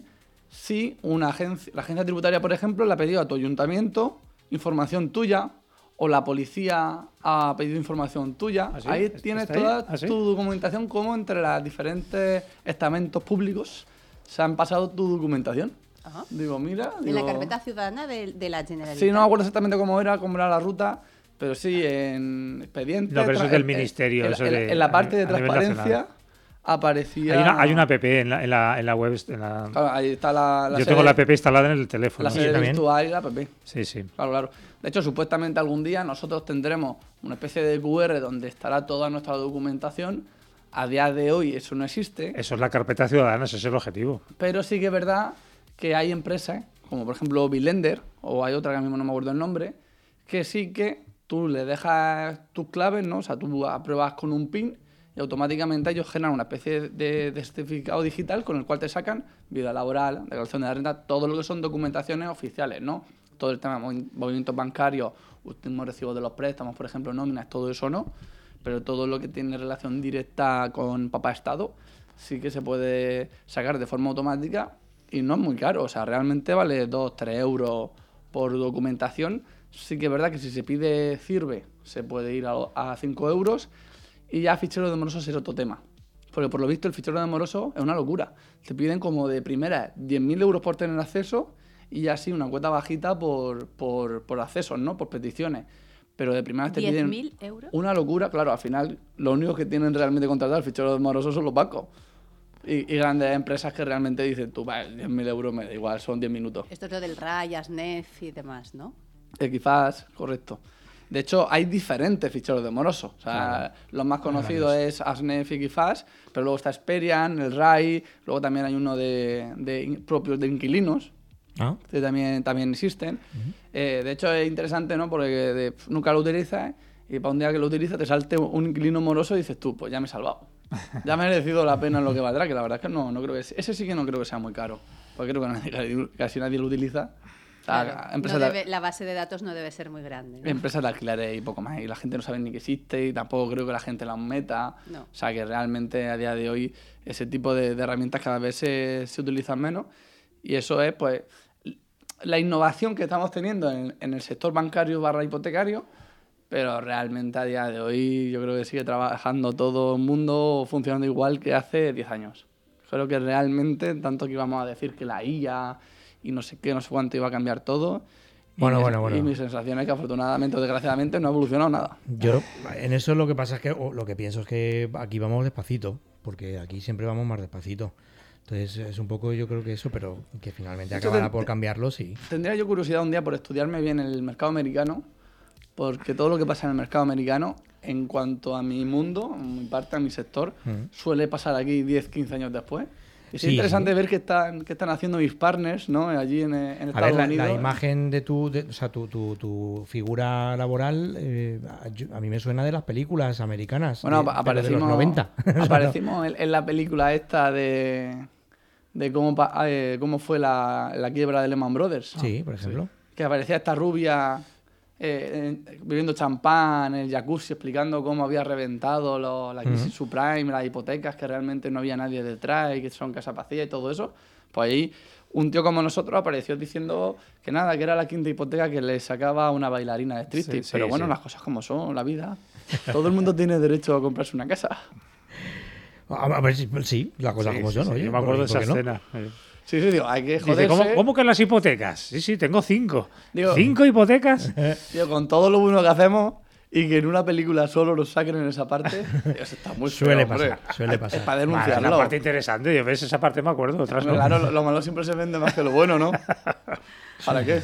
si una agencia, la agencia tributaria, por ejemplo, le ha pedido a tu ayuntamiento información tuya o la policía ha pedido información tuya. ¿Ah, sí? Ahí ¿Está tienes ahí? toda ¿Ah, sí? tu documentación, como entre los diferentes estamentos públicos se han pasado tu documentación. Ajá. Digo, mira... En digo, la carpeta ciudadana de, de la Generalitat. Sí, no me acuerdo exactamente cómo era, cómo era la ruta, pero sí, en expedientes... No, pero eso tra- es del en- ministerio, En, eso en- de- en la a parte de nivel- a nivel transparencia nacional. aparecía... Hay una, hay una app en la, en la, en la web. En la... Claro, ahí está la, la Yo sede- tengo la app instalada en el teléfono. La Sí, sede también. virtual y la app. Sí, sí. Claro, claro. De hecho, supuestamente algún día nosotros tendremos una especie de Q R donde estará toda nuestra documentación. A día de hoy eso no existe, Eso es la carpeta ciudadana, ese es el objetivo. pero sí que es verdad que hay empresas, como por ejemplo Bilender, o hay otra que a mí no me acuerdo el nombre, que sí que tú le dejas tus claves, ¿no? O sea, tú apruebas con un PIN y automáticamente ellos generan una especie de, de certificado digital con el cual te sacan vida laboral, declaración de la renta, todo lo que son documentaciones oficiales, ¿no? Todo el tema de movi- movimientos bancarios, últimos recibos de los préstamos, por ejemplo, nóminas, todo eso no, pero todo lo que tiene relación directa con papá Estado sí que se puede sacar de forma automática y no es muy caro, o sea, realmente vale dos, tres euros por documentación. Sí que es verdad que si se pide sirve se puede ir a, a cinco euros y ya fichero de morosos es otro tema. Porque por lo visto el fichero de moroso es una locura. Te piden como de primera diez mil euros por tener acceso y así una cuota bajita por, por, por accesos, ¿no? Por peticiones. Pero de primera te piden ¿diez mil euros? una locura. Claro, al final los únicos que tienen realmente contratado el fichero de morosos son los bancos. Y, y grandes empresas que realmente dicen, tú, vale, diez mil euros me da igual, son diez minutos. Esto es lo del R A I, ASNEF y demás, ¿no? Equifaz, correcto. De hecho, hay diferentes ficheros de moroso. O sea, Claro. los más conocidos es ASNEF y Equifaz, pero luego está Experian, el R A I, luego también hay uno de, de in- propios de inquilinos, Ah. que también, también existen. Eh, de hecho, es interesante, ¿no? Porque de- nunca lo utilizas y para un día que lo utilizas te salte un inquilino moroso y dices tú, pues ya me he salvado. Ya me ha merecido la pena en lo que valdrá, que la verdad es que no, no creo que... Ese sí que no creo que sea muy caro, porque creo que nadie- casi nadie lo utiliza. O sea, Claro, no empresas de- debe- la base de datos no debe ser muy grande, ¿no? Empresas de alquileres y poco más. Y la gente no sabe ni que existe y tampoco creo que la gente las meta. No. O sea, que realmente a día de hoy ese tipo de, de herramientas cada vez se, se utilizan menos. Y eso es, pues, la innovación que estamos teniendo en, en el sector bancario barra hipotecario. Pero realmente a día de hoy yo creo que sigue trabajando todo el mundo funcionando igual que hace diez años. Creo que realmente, tanto que íbamos a decir que la I A y no sé qué, no sé cuánto iba a cambiar todo. Y Bueno, mi- bueno, bueno. Y mi sensación es que afortunadamente o desgraciadamente no ha evolucionado nada. Yo en eso lo que pasa es que o lo que pienso es que aquí vamos despacito, porque aquí siempre vamos más despacito. Entonces es un poco yo creo que eso, pero que finalmente De hecho, acabará te- por te- cambiarlo, sí. Tendría yo curiosidad un día por estudiarme bien el mercado americano, porque todo lo que pasa en el mercado americano, en cuanto a mi mundo, a mi parte, a mi sector, Mm. suele pasar aquí diez, quince años después. Y es Sí, interesante sí. ver qué están, qué están haciendo mis partners, ¿no? Allí en, en Estados A ver, la, Unidos. la imagen de tu, de- o sea, tu, tu, tu figura laboral, eh, a, yo- a mí me suena de las películas americanas. Bueno, de, apa- pero de aparecimos, los noventa. aparecimos en, en la película esta de, de cómo, pa- eh, cómo fue la, la quiebra de Lehman Brothers. Sí, por ejemplo. Que aparecía esta rubia eh, eh, bebiendo champán en el jacuzzi, explicando cómo había reventado lo- la crisis Ujú. subprime, las hipotecas, que realmente no había nadie detrás y que son casa vacía y todo eso. Pues ahí un tío como nosotros apareció diciendo que nada, que era la quinta hipoteca que le sacaba a una bailarina de striptease. Sí, sí, Pero bueno, sí. las cosas como son, la vida. Todo el mundo tiene derecho a comprarse una casa. A a ver, si- sí, la cosa Sí, como sí, son, sí, oye, yo me ¿por- acuerdo de por esa qué no? escena. Eh. Sí, sí, digo, hay que Dice, joderse. ¿cómo, ¿cómo que las hipotecas? Sí, sí, tengo cinco. Digo- ¿Cinco hipotecas? Tío, con todo lo bueno que hacemos y que en una película solo lo saquen en esa parte, eso está muy feo, Suele hombre. pasar, suele pasar. Es para Vale, denunciarlo. la parte interesante, yo ves esa parte me acuerdo, otras no. Claro, lo, lo malo siempre se vende más que lo bueno, ¿no? ¿Para qué?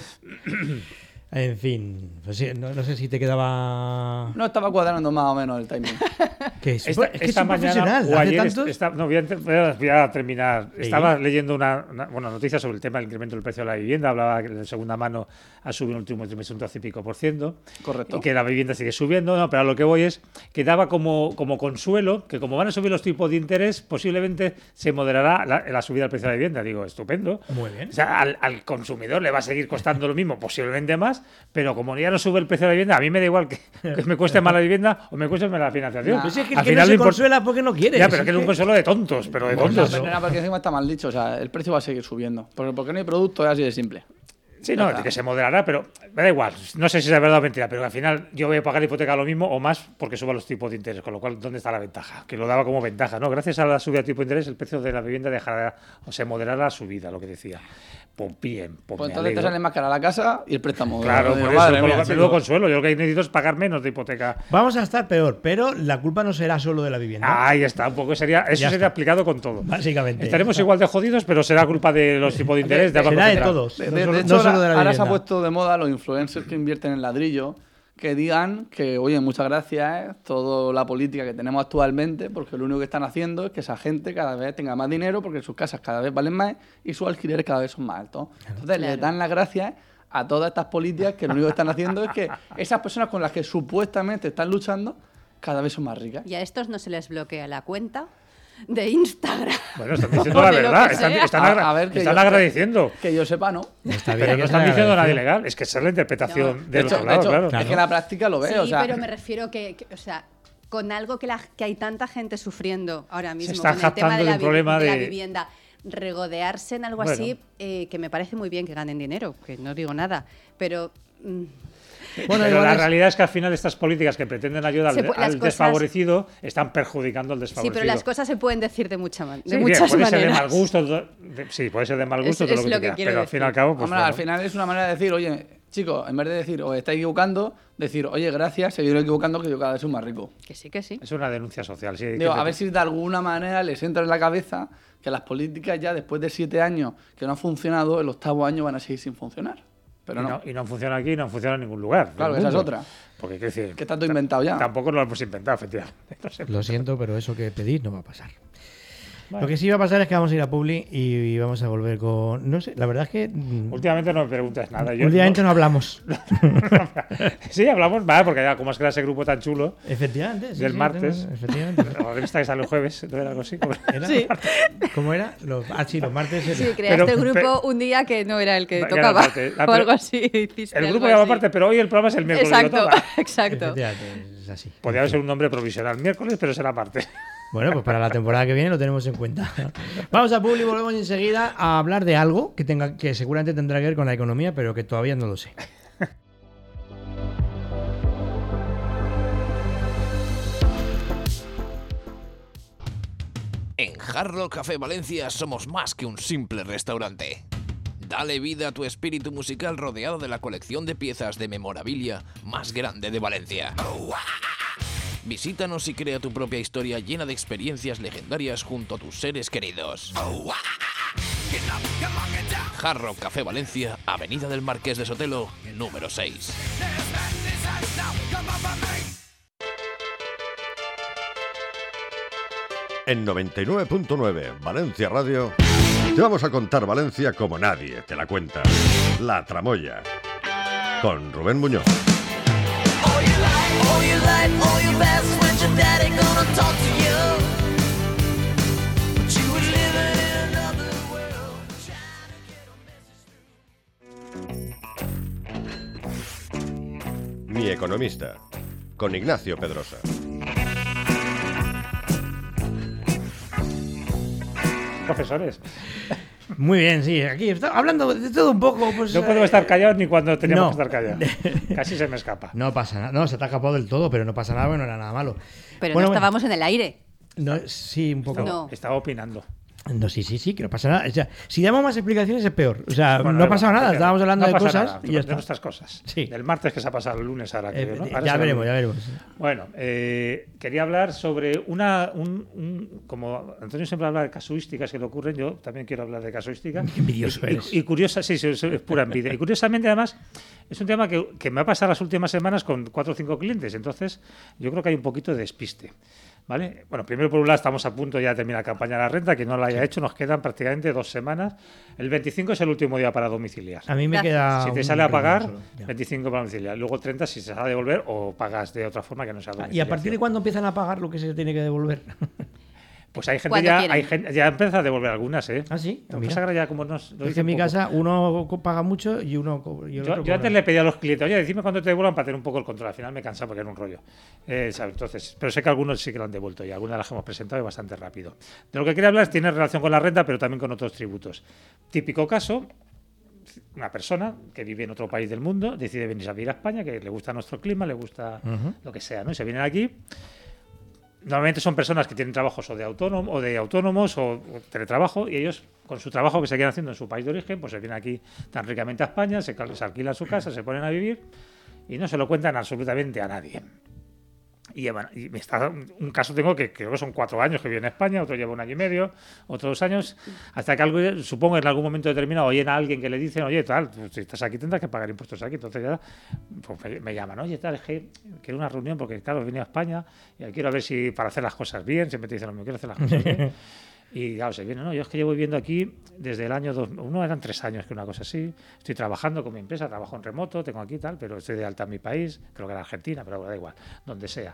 En fin, pues sí, no, no sé si te quedaba... No estaba cuadrando más o menos el timing. Que es, Esta, es que esta es mañana profesional, o hace ayer tantos... esta- no, voy, a, voy a- voy a terminar. Sí. Estaba leyendo una, una bueno, noticia sobre el tema del incremento del precio de la vivienda. Hablaba que de segunda mano ha subido en el último trimestre un doce y pico por ciento. Correcto. Y que la vivienda sigue subiendo. No, pero a lo que voy es que daba como, como consuelo que como van a subir los tipos de interés, posiblemente se moderará la, la subida del precio de la vivienda. Digo, estupendo. Muy bien. O sea, al, al consumidor le va a seguir costando lo mismo, posiblemente más, pero como ya no sube el precio de la vivienda, a mí me da igual que, que me cueste más la vivienda o me cueste más la financiación. Nah. Pero si es que el Al que no final se lo import- consuela porque no quiere. Ya, si pero es que es un consuelo de tontos, pero de Bueno, tontos. pero nada, porque encima está mal dicho, o sea, el precio va a seguir subiendo. Porque, porque no hay producto, es así de simple. Sí, no, que se moderará, pero me da igual. No sé si es verdad o mentira, pero al final yo voy a pagar la hipoteca lo mismo o más porque suban los tipos de interés, con lo cual, ¿dónde está la ventaja? Que lo daba como ventaja, ¿no? Gracias a la subida de tipo de interés, el precio de la vivienda dejará, o se moderará la subida, lo que decía. Pues bien, pues, Pues me entonces te alegro. sale más cara la casa y el préstamo. Claro, Digo, por eso, madre por lo mía, que menudo chico. consuelo. Yo lo que necesito es pagar menos de hipoteca. Vamos a estar peor, pero la culpa no será solo de la vivienda. Ahí está, un poco sería, eso Ya sería está. aplicado con todo. Básicamente. Estaremos igual de jodidos, pero será culpa de los tipos de interés. De Será Banco de Central. todos. De, No de- solo- de no hecho, solo ahora, de la ahora se ha vivienda. puesto de moda los influencers que invierten en ladrillo, que digan que, oye, muchas gracias, ¿eh? Toda la política que tenemos actualmente, porque lo único que están haciendo es que esa gente cada vez tenga más dinero, porque sus casas cada vez valen más y sus alquileres cada vez son más altos. Entonces, les dan las gracias a todas estas políticas que lo único que están haciendo es que esas personas con las que supuestamente están luchando cada vez son más ricas. Y a estos no se les bloquea la cuenta de Instagram. Bueno, están diciendo la O de lo verdad. que Están, sea. están, A- agra- a ver, que están yo- agradeciendo. Que yo sepa, ¿no. Está bien Pero no que están se diciendo nada agradezca. ilegal. Es que esa es la interpretación De del hecho, otro de lado, hecho, claro. es Claro. que la práctica lo ve, Sí, o sea, pero me refiero que, que, o sea, con algo que, la, que hay tanta gente sufriendo ahora mismo, están con el tema jactando de de la, un vi- problema de la de- vivienda, regodearse en algo Bueno. así, eh, que me parece muy bien que ganen dinero, que no digo nada, pero... mm, Bueno, pero igual la es- realidad es que al final estas políticas que pretenden ayudar Se al, pu- las al cosas- desfavorecido están perjudicando al sí, desfavorecido. pero las cosas se pueden decir de, mucha man- de Sí, bien, muchas puede ser de maneras. mal gusto, de- de- sí, puede ser de mal gusto, Es- todo es lo que, lo tú que quieras, quiero pero al fin y al decir. cabo, pues hombre, bueno. al final es una manera de decir, oye, chicos, en vez de decir, os estáis equivocando, decir, oye, gracias, seguir equivocando, que yo cada vez soy más rico. Que sí, que sí. Es una denuncia social. Sí, Digo, que- a ver si de alguna manera les entra en la cabeza que las políticas ya después de siete años que no han funcionado, el octavo año van a seguir sin funcionar. Pero y, no, no, y no funciona aquí, no funciona en ningún lugar. del claro, esa es mundo. otra. Porque, quiero decir, Que está todo inventado ya. tampoco lo hemos inventado, efectivamente. No sé. Lo siento, pero eso que pedís no va a pasar. Bueno. Lo que sí va a pasar es que vamos a ir a Publi y vamos a volver con... No sé, la verdad es que... mm, Últimamente no me preguntas nada. Yo últimamente no, hablamos. Sí, hablamos, vale, porque ya como es que era ese grupo tan chulo Efectivamente. sí, del sí, martes, tengo- efectivamente. la revista que sale el jueves, ¿no era algo así? Como- ¿Era? Sí. ¿Cómo era? Los, ah, sí, los martes. era- Sí, creaste Pero- el grupo pero- un día que no era el que Ya era tocaba, aparte. Ah, o pero- algo así. hiciste El algo grupo llama así. aparte, pero hoy el programa es el miércoles. digo, Exacto, toma. exacto. Efectivamente, es así. Podría ser un nombre provisional miércoles, pero será aparte. Bueno, pues para la temporada que viene lo tenemos en cuenta. Vamos a Publi y volvemos enseguida a hablar de algo que tenga que seguramente tendrá que ver con la economía, pero que todavía no lo sé. En Hard Rock Café Valencia somos más que un simple restaurante. Dale vida a tu espíritu musical rodeado de la colección de piezas de memorabilia más grande de Valencia. Visítanos y crea tu propia historia llena de experiencias legendarias junto a tus seres queridos. Hard Rock Café Valencia, Avenida del Marqués de Sotelo, número seis. En noventa y nueve punto nueve Valencia Radio te vamos a contar Valencia como nadie te la cuenta. La Tramoya con Rubén Muñoz. Mi economista con Ignacio Pedrosa. Profesores. Muy bien, sí. Aquí está hablando de todo un poco. Pues, No puedo eh, estar callado ni cuando teníamos no. que estar callados. Casi se me escapa. No pasa nada. No, se te ha escapado del todo, pero no pasa nada, bueno, no era nada malo. Pero Bueno, no bueno. estábamos en el aire. No, sí, un poco. No. Estaba opinando. No, sí, sí, sí, que no pasa nada. O sea, si damos más explicaciones es peor. O sea, Bueno, no ha pasado nada. igual, Estábamos hablando no de pasa cosas nada, y ya de está. nuestras cosas. Sí. Del martes que se ha pasado el lunes ahora, Eh, creo, ¿no? eh, Ahora ya será veremos, el- ya veremos. Bueno, eh, quería hablar sobre una... Un, un- como Antonio siempre habla de casuísticas que le ocurren, yo también quiero hablar de casuística. Qué envidioso y, eres. y, y curiosa, sí, sí, es pura envidia. Y curiosamente, además, es un tema que, que me ha pasado las últimas semanas con cuatro o cinco clientes. Entonces, yo creo que hay un poquito de despiste. ¿Vale? Bueno, primero por un lado estamos a punto ya de terminar la campaña de la renta, quien no la haya hecho, nos quedan prácticamente dos semanas. El veinticinco es el último día para domiciliar. A mí me queda Si te un sale a pagar, solo, ya. veinticinco para domiciliar. Luego treinta si se sale a devolver o pagas de otra forma que no sea ¿Y domiciliación. a partir de cuándo empiezan a pagar lo que se tiene que devolver? Pues hay gente Cuando ya, quieren. hay gente, ya empieza a devolver algunas, ¿eh? Ah, sí. Lo que Mira. pasa es que ahora ya como nos lo Es que dicen en mi poco. casa uno co- paga mucho y uno co- y el Yo, otro yo cobra. antes le pedía a los clientes, oye, decime cuándo te devuelvan para tener un poco el control. Al final me cansaba porque era un rollo. Eh, ¿sabes? Entonces, pero sé que algunos sí que lo han devuelto y algunas las que hemos presentado y bastante rápido. De lo que quería hablar tiene relación con la renta, pero también con otros tributos. Típico caso, una persona que vive en otro país del mundo decide venirse a vivir a España, que le gusta nuestro clima, le gusta Ujú. lo que sea, ¿no? Y se vienen aquí. Normalmente son personas que tienen trabajos o de autónomo, o de autónomos o, o teletrabajo, y ellos con su trabajo que se quedan haciendo en su país de origen, pues se vienen aquí tan ricamente a España, se, cal- se alquilan su casa, se ponen a vivir y no se lo cuentan absolutamente a nadie. Y, bueno, y me está, un caso tengo que creo que son cuatro años que vive en España, otro lleva un año y medio, otro dos años, hasta que algo, supongo en algún momento determinado oyen a alguien que le dicen, oye, tal, pues si estás aquí tendrás que pagar impuestos aquí. Entonces ya pues me, me llaman, oye, tal, es que quiero una reunión porque, claro, he venido a España y quiero ver si para hacer las cosas bien, siempre te dicen, no, me quiero hacer las cosas bien. Y claro, se viene, no, yo es que llevo viviendo aquí desde el año dos, uno eran tres años que una cosa así, estoy trabajando con mi empresa, trabajo en remoto, tengo aquí tal, pero estoy de alta en mi país, creo que era Argentina, pero da igual, donde sea.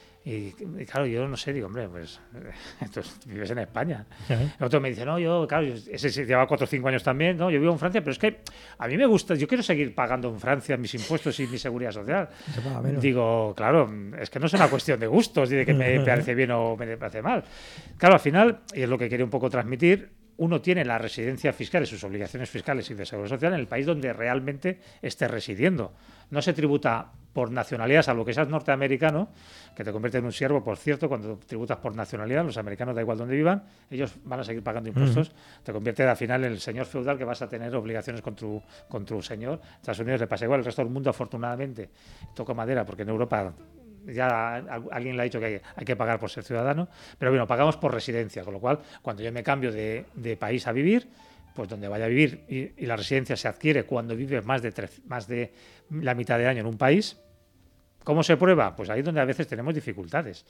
Y, y claro, yo no sé, digo, hombre, pues entonces vives en España. Ajá. Otro me dice, no, yo, claro, yo- ese sí lleva cuatro o cinco años también, no, yo vivo en Francia, pero es que a mí me gusta, yo quiero seguir pagando en Francia mis impuestos y mi seguridad social. Se paga menos. Digo, claro, es que no es una cuestión de gustos y de que me parece bien o me parece mal. Claro, al final, y es lo que quería un poco transmitir, uno tiene la residencia fiscal y sus obligaciones fiscales y de seguridad social en el país donde realmente esté residiendo. No se tributa por nacionalidad, salvo que seas norteamericano, que te convierte en un siervo, por cierto, cuando tributas por nacionalidad, los americanos da igual donde vivan, ellos van a seguir pagando impuestos, te convierte al final en el señor feudal que vas a tener obligaciones con tu, con tu señor. Estados Unidos le pasa igual, el resto del mundo afortunadamente toco madera, porque en Europa ya al- alguien le ha dicho que hay, hay que pagar por ser ciudadano, pero bueno, pagamos por residencia, con lo cual cuando yo me cambio de, de país a vivir, pues donde vaya a vivir y, y la residencia se adquiere cuando vives más de, tres- más de la mitad de año en un país. ¿Cómo se prueba? Pues ahí es donde a veces tenemos dificultades.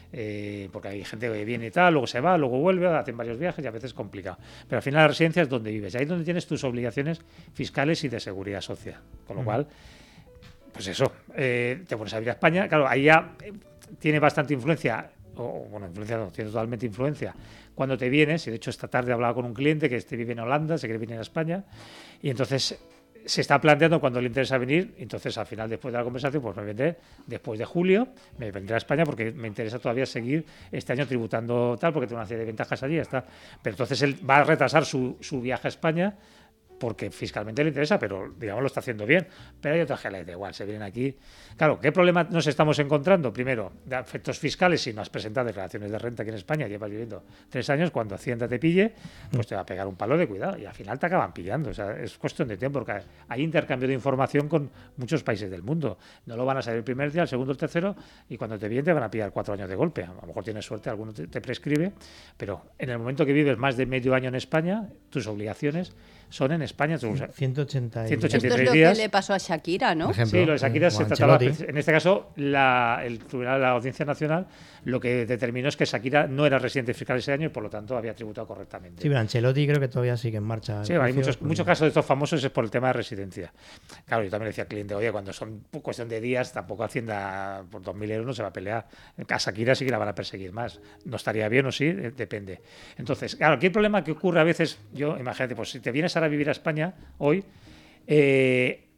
Eh, porque hay gente que viene y tal, luego se va, luego vuelve, hacen varios viajes y a veces es complicado. Pero al final la residencia es donde vives, y ahí es donde tienes tus obligaciones fiscales y de seguridad social. Con lo Ujú. cual, pues eso, eh, te pones a vivir a España, claro, ahí ya eh, tiene bastante influencia, o o, bueno, influencia no, tiene totalmente influencia cuando te vienes, y de hecho esta tarde hablaba con un cliente que este vive en Holanda, se quiere venir a España, y entonces se está planteando cuando le interesa venir, entonces al final después de la conversación pues me vendré después de julio, me vendré a España porque me interesa todavía seguir este año tributando tal, porque tengo una serie de ventajas allí, ya está. Pero entonces él va a retrasar su, su viaje a España porque fiscalmente le interesa, pero digamos lo está haciendo bien. Pero hay otras que les da igual, se vienen aquí. Claro, ¿qué problema nos estamos encontrando? Primero, de efectos fiscales, si no has presentado declaraciones de renta aquí en España, llevas viviendo tres años, cuando Hacienda te pille, pues te va a pegar un palo de cuidado y al final te acaban pillando. O sea, es cuestión de tiempo, porque hay intercambio de información con muchos países del mundo. No lo van a saber el primer día, el segundo, el tercero, y cuando te vienen te van a pillar cuatro años de golpe. A lo mejor tienes suerte, alguno te, te prescribe, pero en el momento que vives más de medio año en España, tus obligaciones son en España. Tus, ciento ochenta y- Esto es lo días. que le pasó a Shakira, ¿no? Por ejemplo, Sí, lo de Shakira eh, se o trataba, Ancelotti. en este caso, la, el Tribunal de la Audiencia Nacional lo que determinó es que Shakira no era residente fiscal ese año y por lo tanto había tributado correctamente. Sí, pero Ancelotti creo que todavía sigue en marcha. Sí, el hay juicio, muchos, porque- muchos casos de estos famosos es por el tema de residencia. Claro, yo también le decía al cliente, oye, cuando son cuestión de días, tampoco Hacienda por dos mil euros no se va a pelear. A Shakira sí que la van a perseguir más. No estaría bien o sí, eh, depende. Entonces, claro, aquí el problema que ocurre a veces, yo, imagínate, pues si te vienes ahora a vivir a España hoy, eh,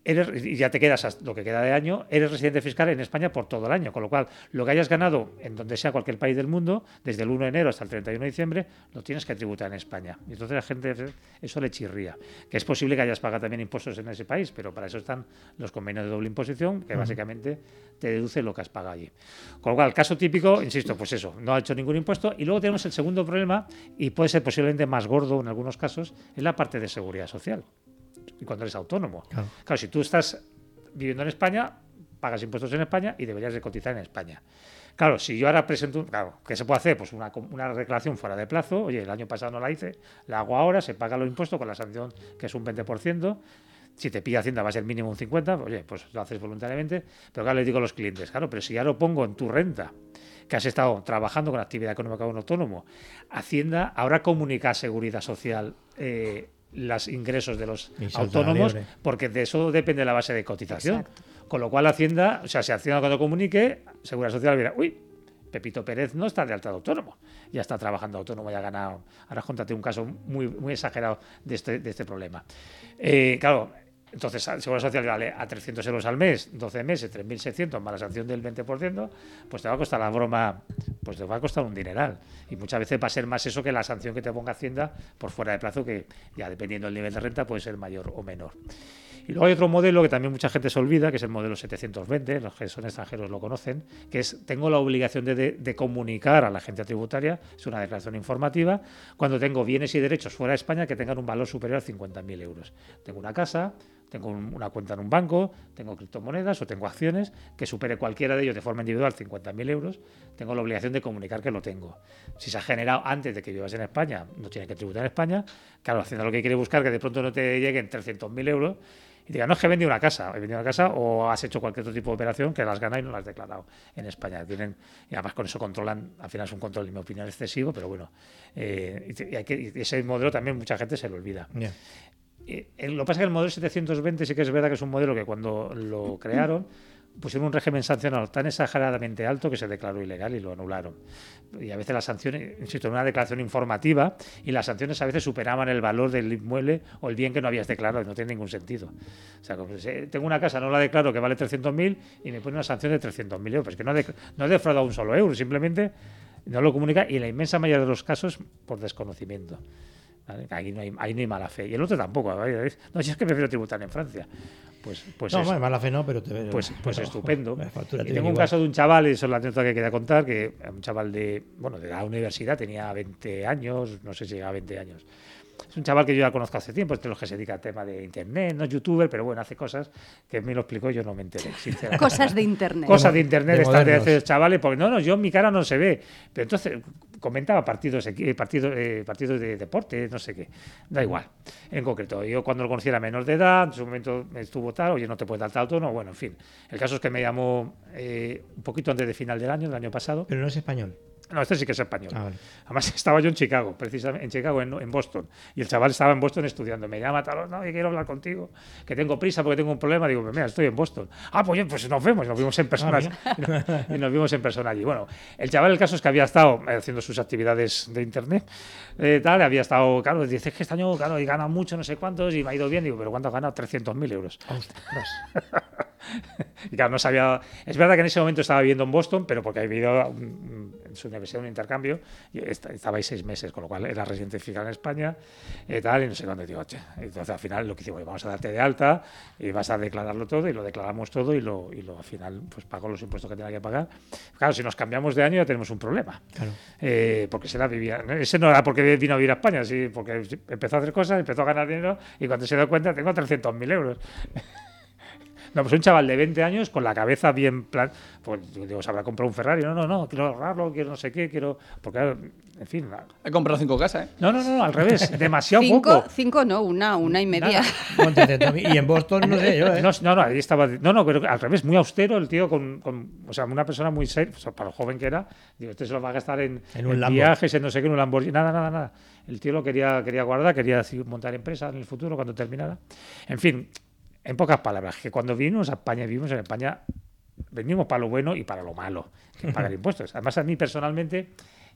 eres, y ya te quedas hasta lo que queda de año, eres residente fiscal en España por todo el año, con lo cual lo que hayas ganado en donde sea cualquier país del mundo, desde el uno de enero hasta el treinta y uno de diciembre, lo tienes que tributar en España. Y entonces la gente, eso le chirría. Que es posible que hayas pagado también impuestos en ese país, pero para eso están los convenios de doble imposición, que uh-huh. básicamente te deduce lo que has pagado allí. Con lo cual, el caso típico, insisto, pues eso, no ha hecho ningún impuesto. Y luego tenemos el segundo problema, y puede ser posiblemente más gordo en algunos casos, es la parte de seguridad social. Y cuando eres autónomo. Claro. claro, si tú estás viviendo en España, pagas impuestos en España y deberías de cotizar en España. Claro, si yo ahora presento, claro, ¿qué se puede hacer? Pues una, una declaración fuera de plazo. Oye, el año pasado no la hice, la hago ahora, se paga los impuestos con la sanción que es un veinte por ciento. Si te pilla Hacienda va a ser mínimo un cincuenta por ciento, oye, pues lo haces voluntariamente. Pero claro, les digo a los clientes, claro, pero si ya lo pongo en tu renta, que has estado trabajando con actividad económica de un autónomo, Hacienda ahora comunica a Seguridad Social eh, los ingresos de los autónomos, porque de eso depende la base de cotización. Exacto. Con lo cual Hacienda, o sea, si Hacienda cuando comunique, Seguridad Social dirá, uy, Pepito Pérez no está de alta de autónomo, ya está trabajando autónomo, ya ha ganado. Ahora contate un caso muy, muy exagerado de este, de este problema. Eh, claro, entonces Seguridad Social vale a trescientos euros al mes, doce meses, tres mil seiscientos más la sanción del veinte por ciento, pues te va a costar la broma, pues te va a costar un dineral. Y muchas veces va a ser más eso que la sanción que te ponga Hacienda por fuera de plazo, que ya dependiendo del nivel de renta puede ser mayor o menor. Y luego hay otro modelo que también mucha gente se olvida, que es el modelo setecientos veinte, los que son extranjeros lo conocen, que es, tengo la obligación de, de, de comunicar a la agencia tributaria, es una declaración informativa, cuando tengo bienes y derechos fuera de España que tengan un valor superior a cincuenta mil euros. Tengo una casa, tengo un, una cuenta en un banco, tengo criptomonedas o tengo acciones que supere cualquiera de ellos de forma individual cincuenta mil euros, tengo la obligación de comunicar que lo tengo. Si se ha generado antes de que vivas en España, no tiene que tributar en España. Claro, Hacienda lo que quiere buscar que de pronto no te lleguen trescientos mil euros y diga, no, es que he vendido una casa, he vendido una casa o has hecho cualquier otro tipo de operación que las has ganado y no las has declarado en España. Tienen, y además con eso controlan, al final es un control, en mi opinión, excesivo, pero bueno, eh, y hay que, y ese modelo también mucha gente se lo olvida. Yeah. Eh, lo que pasa es que el modelo setecientos veinte sí que es verdad que es un modelo que cuando lo crearon pusieron un régimen sancionado tan exageradamente alto que se declaró ilegal y lo anularon. Y a veces las sanciones, insisto, en una declaración informativa, y las sanciones a veces superaban el valor del inmueble o el bien que no habías declarado, y no tiene ningún sentido. O sea, como si tengo una casa, no la declaro, que vale trescientos mil y me pone una sanción de trescientos mil euros. Pues que no, de, no he defraudado un solo euro, simplemente no lo comunica, y en la inmensa mayoría de los casos por desconocimiento. ¿Vale? Ahí no hay, ahí no hay mala fe. Y el otro tampoco. ¿Vale? No, si es que prefiero tributar en Francia. Pues, pues no, eso. mala fe no, pero te veo. Pues, pues pero, estupendo. Joder, y tengo un igual. caso de un chaval, y eso es la anécdota que quería contar, que un chaval de, bueno, de la universidad, tenía veinte años, no sé si llegaba a veinte años. Es un chaval que yo ya conozco hace tiempo, es de los que se dedica al tema de internet, no es youtuber, pero bueno, hace cosas que me lo explicó y yo no me enteré, sinceramente. Cosas de internet. Cosas de internet, estas de hacer chavales, porque no, no, yo mi cara no se ve. Pero entonces comentaba partidos, partidos, eh, partidos de deporte, no sé qué. Da igual. En concreto, yo cuando lo conocí era menor de edad, en su momento me estuvo tal, oye, no te puedes dar tal autónomo, bueno, en fin. El caso es que me llamó eh, un poquito antes de final del año, del año pasado. Pero no es español. No, este sí que es español. Ah, vale. Además estaba yo en Chicago, precisamente en Chicago, en, en Boston. Y el chaval estaba en Boston estudiando. Me llama, tal, no, yo quiero hablar contigo, que tengo prisa porque tengo un problema. Digo, mira, estoy en Boston. Ah, pues, pues nos vemos, nos vimos en persona. Ah, y, nos, y nos vimos en persona allí. Bueno, el chaval, el caso es que había estado haciendo sus actividades de internet, eh, tal, había estado, claro, dice que este año, claro, y gana mucho, no sé cuántos, y me ha ido bien. Digo, pero ¿cuánto ha ganado? trescientos mil euros. Y claro, no sabía. Es verdad que en ese momento estaba viviendo en Boston, pero porque había ido en su universidad un intercambio, y estaba ahí seis meses, con lo cual era residente fiscal en España, y tal, y no sé cuándo. Digo, che. Entonces al final lo que hicimos, vamos a darte de alta y vas a declararlo todo, y lo declaramos todo, y lo, y lo al final pues pago los impuestos que tenía que pagar. Claro, si nos cambiamos de año ya tenemos un problema. Claro. Eh, porque se la vivía. Ese no era porque vino a vivir a España, sí, porque empezó a hacer cosas, empezó a ganar dinero, y cuando se dio cuenta tengo trescientos mil euros. No, pues un chaval de veinte años con la cabeza bien plan, pues digo, se habrá comprado un Ferrari. No, no, no, quiero ahorrarlo, quiero no sé qué, quiero. Porque, en fin. He comprado cinco casas, ¿eh? No, no, no, al revés, demasiado cinco, poco. Cinco no, una, una y media. Y en Boston, no sé yo, ¿eh? No, no, no, ahí estaba. No, no, pero al revés, muy austero el tío, con, con o sea, una persona muy seria, o sea, para lo joven que era. Digo, este se lo va a gastar en, en, un en viajes, en no sé qué, en un Lamborghini, nada, nada, nada. El tío lo quería, quería guardar, quería montar empresa en el futuro cuando terminara. En fin. En pocas palabras, que cuando vinimos a España, vivimos en España, venimos para lo bueno y para lo malo, que es pagar impuestos. Además, a mí personalmente,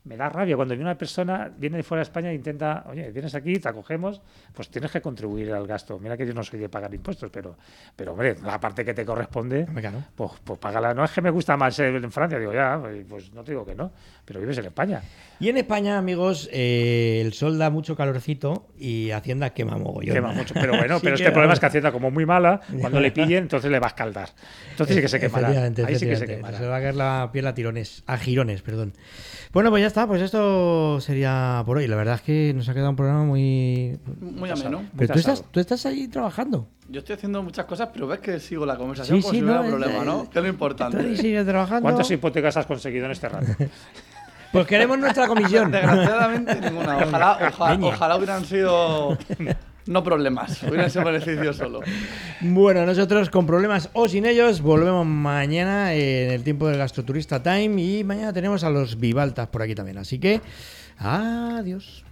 me da rabia cuando viene una persona, viene de fuera de España e intenta, oye, vienes aquí, te acogemos, pues tienes que contribuir al gasto. Mira que yo no soy de pagar impuestos, pero, pero hombre, la parte que te corresponde, Claro. pues, pues págala. No es que me gusta más ser en Francia, digo, ya, pues no te digo que no, pero vives en España. Y en España, amigos, eh, el sol da mucho calorcito y Hacienda quema mogollón. Quema mucho, pero bueno, Sí pero es que que el problema vamos. es que Hacienda, como muy mala, cuando le pillen, entonces le va a escaldar. Entonces sí que se quemará. Efectivamente, Ahí sí que se efectivamente. quemará. Se va a caer la piel a tirones, a girones, perdón. Bueno, pues ya está, pues esto sería por hoy. La verdad es que nos ha quedado un programa muy... Muy ameno. Pero tú estás, tú estás ahí trabajando. Yo estoy haciendo muchas cosas, pero ves que sigo la conversación Sí, como sí, si no hubiera no, es- problema, ¿no? Que es lo importante. Tú ahí sigues trabajando. ¿Cuántas hipotecas has conseguido en este rato? Pues queremos nuestra comisión. Desgraciadamente ninguna. Ojalá, ojalá, Leña. ojalá hubieran sido no problemas, hubieran sido beneficios solo. Bueno, nosotros con problemas o sin ellos volvemos mañana en el tiempo del Gastroturista Time y mañana tenemos a los Vivaltas por aquí también. Así que, adiós.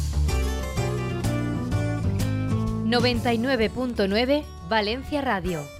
noventa y nueve punto nueve Valencia Radio.